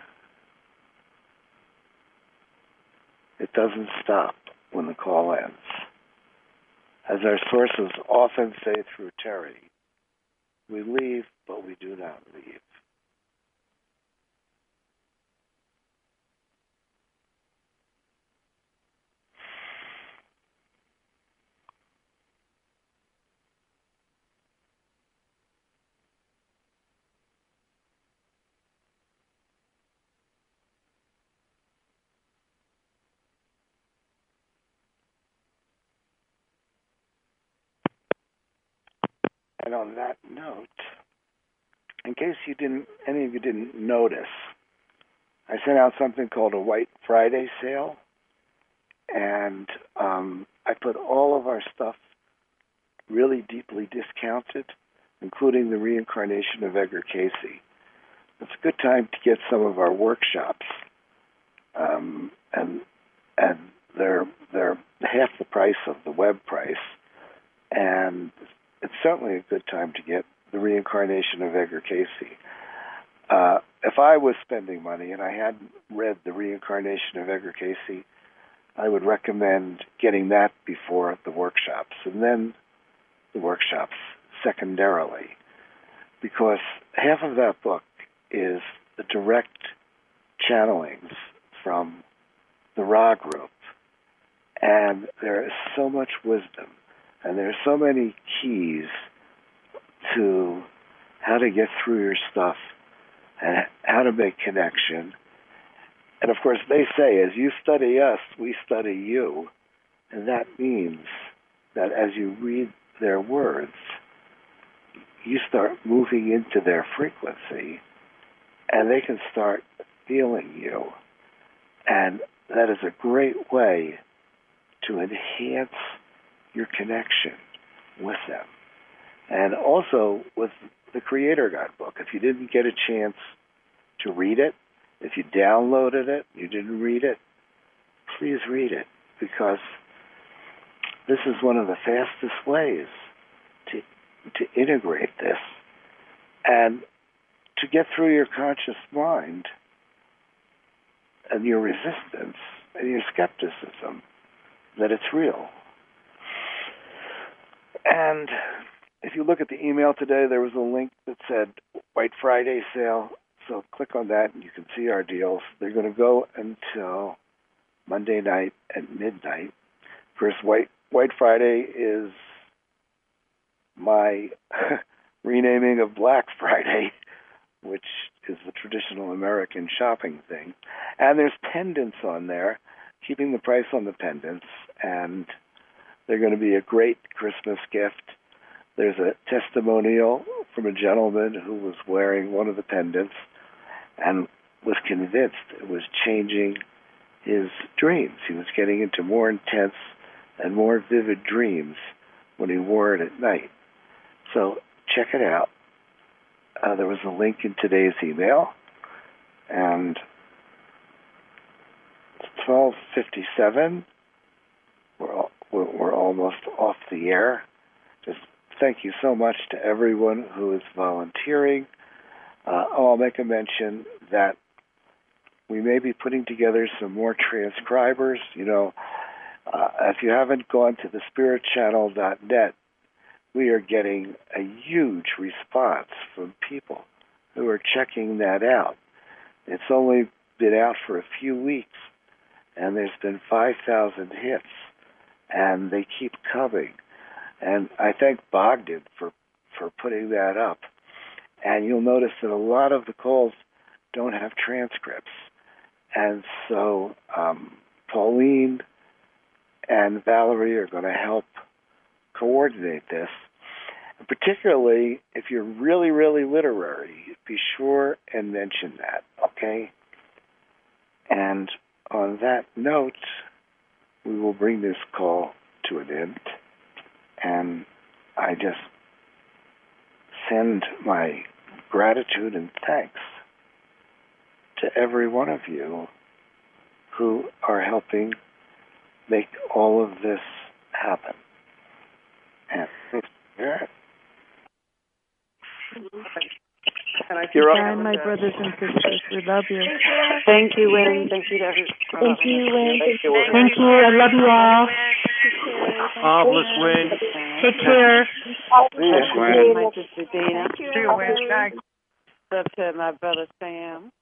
It doesn't stop when the call ends. As our sources often say through Terry, we leave, but we do not leave. And on that note, in case you didn't, any of you didn't notice, I sent out something called a White Friday sale, and um, I put all of our stuff really deeply discounted, including the reincarnation of Edgar Casey. It's a good time to get some of our workshops, um, and and they're they're half the price of the web price, and it's certainly a good time to get the reincarnation of Edgar Casey. Uh, if I was spending money and I hadn't read the reincarnation of Edgar Casey, I would recommend getting that before the workshops, and then the workshops secondarily, because half of that book is the direct channelings from the Ra group, and there is so much wisdom. And there's so many keys to how to get through your stuff and how to make connection. And of course, they say, as you study us, we study you. And that means that as you read their words, you start moving into their frequency, and they can start feeling you. And that is a great way to enhance your connection with them. And also with the Creator God book, if you didn't get a chance to read it, if you downloaded it, you didn't read it, please read it, because this is one of the fastest ways to to integrate this and to get through your conscious mind and your resistance and your skepticism that it's real. And if you look at the email today, there was a link that said White Friday sale. So click on that and you can see our deals. They're going to go until Monday night at midnight. Of course, White, White Friday is my renaming of Black Friday, which is the traditional American shopping thing. And there's pendants on there, keeping the price on the pendants, and they're going to be a great Christmas gift. There's a testimonial from a gentleman who was wearing one of the pendants and was convinced it was changing his dreams. He was getting into more intense and more vivid dreams when he wore it at night. So check it out. Uh, there was a link in today's email, and it's twelve fifty-seven. We're all, we're, we're almost off the air. Just thank you so much to everyone who is volunteering. Uh, oh, I'll make a mention that we may be putting together some more transcribers. You know, uh, if you haven't gone to the spirit channel dot net, we are getting a huge response from people who are checking that out. It's only been out for a few weeks, and there's been five thousand hits, and they keep coming. And I thank Bogdan for, for putting that up. And you'll notice that a lot of the calls don't have transcripts. And so um, Pauline and Valerie are going to help coordinate this. And particularly, if you're really, really literary, be sure and mention that, okay? And on that note, we will bring this call to an end. And I just send my gratitude and thanks to every one of you who are helping make all of this happen. And yeah. You're and my brothers and sisters, we love you. Thank you, Wynn. Thank you, Debbie. Thank you, Wynn. Thank you, Wynn. Thank you. I love you all. Marvelous, Wynn. Take care. My sister Dana. Thank you. Up to my brother Sam.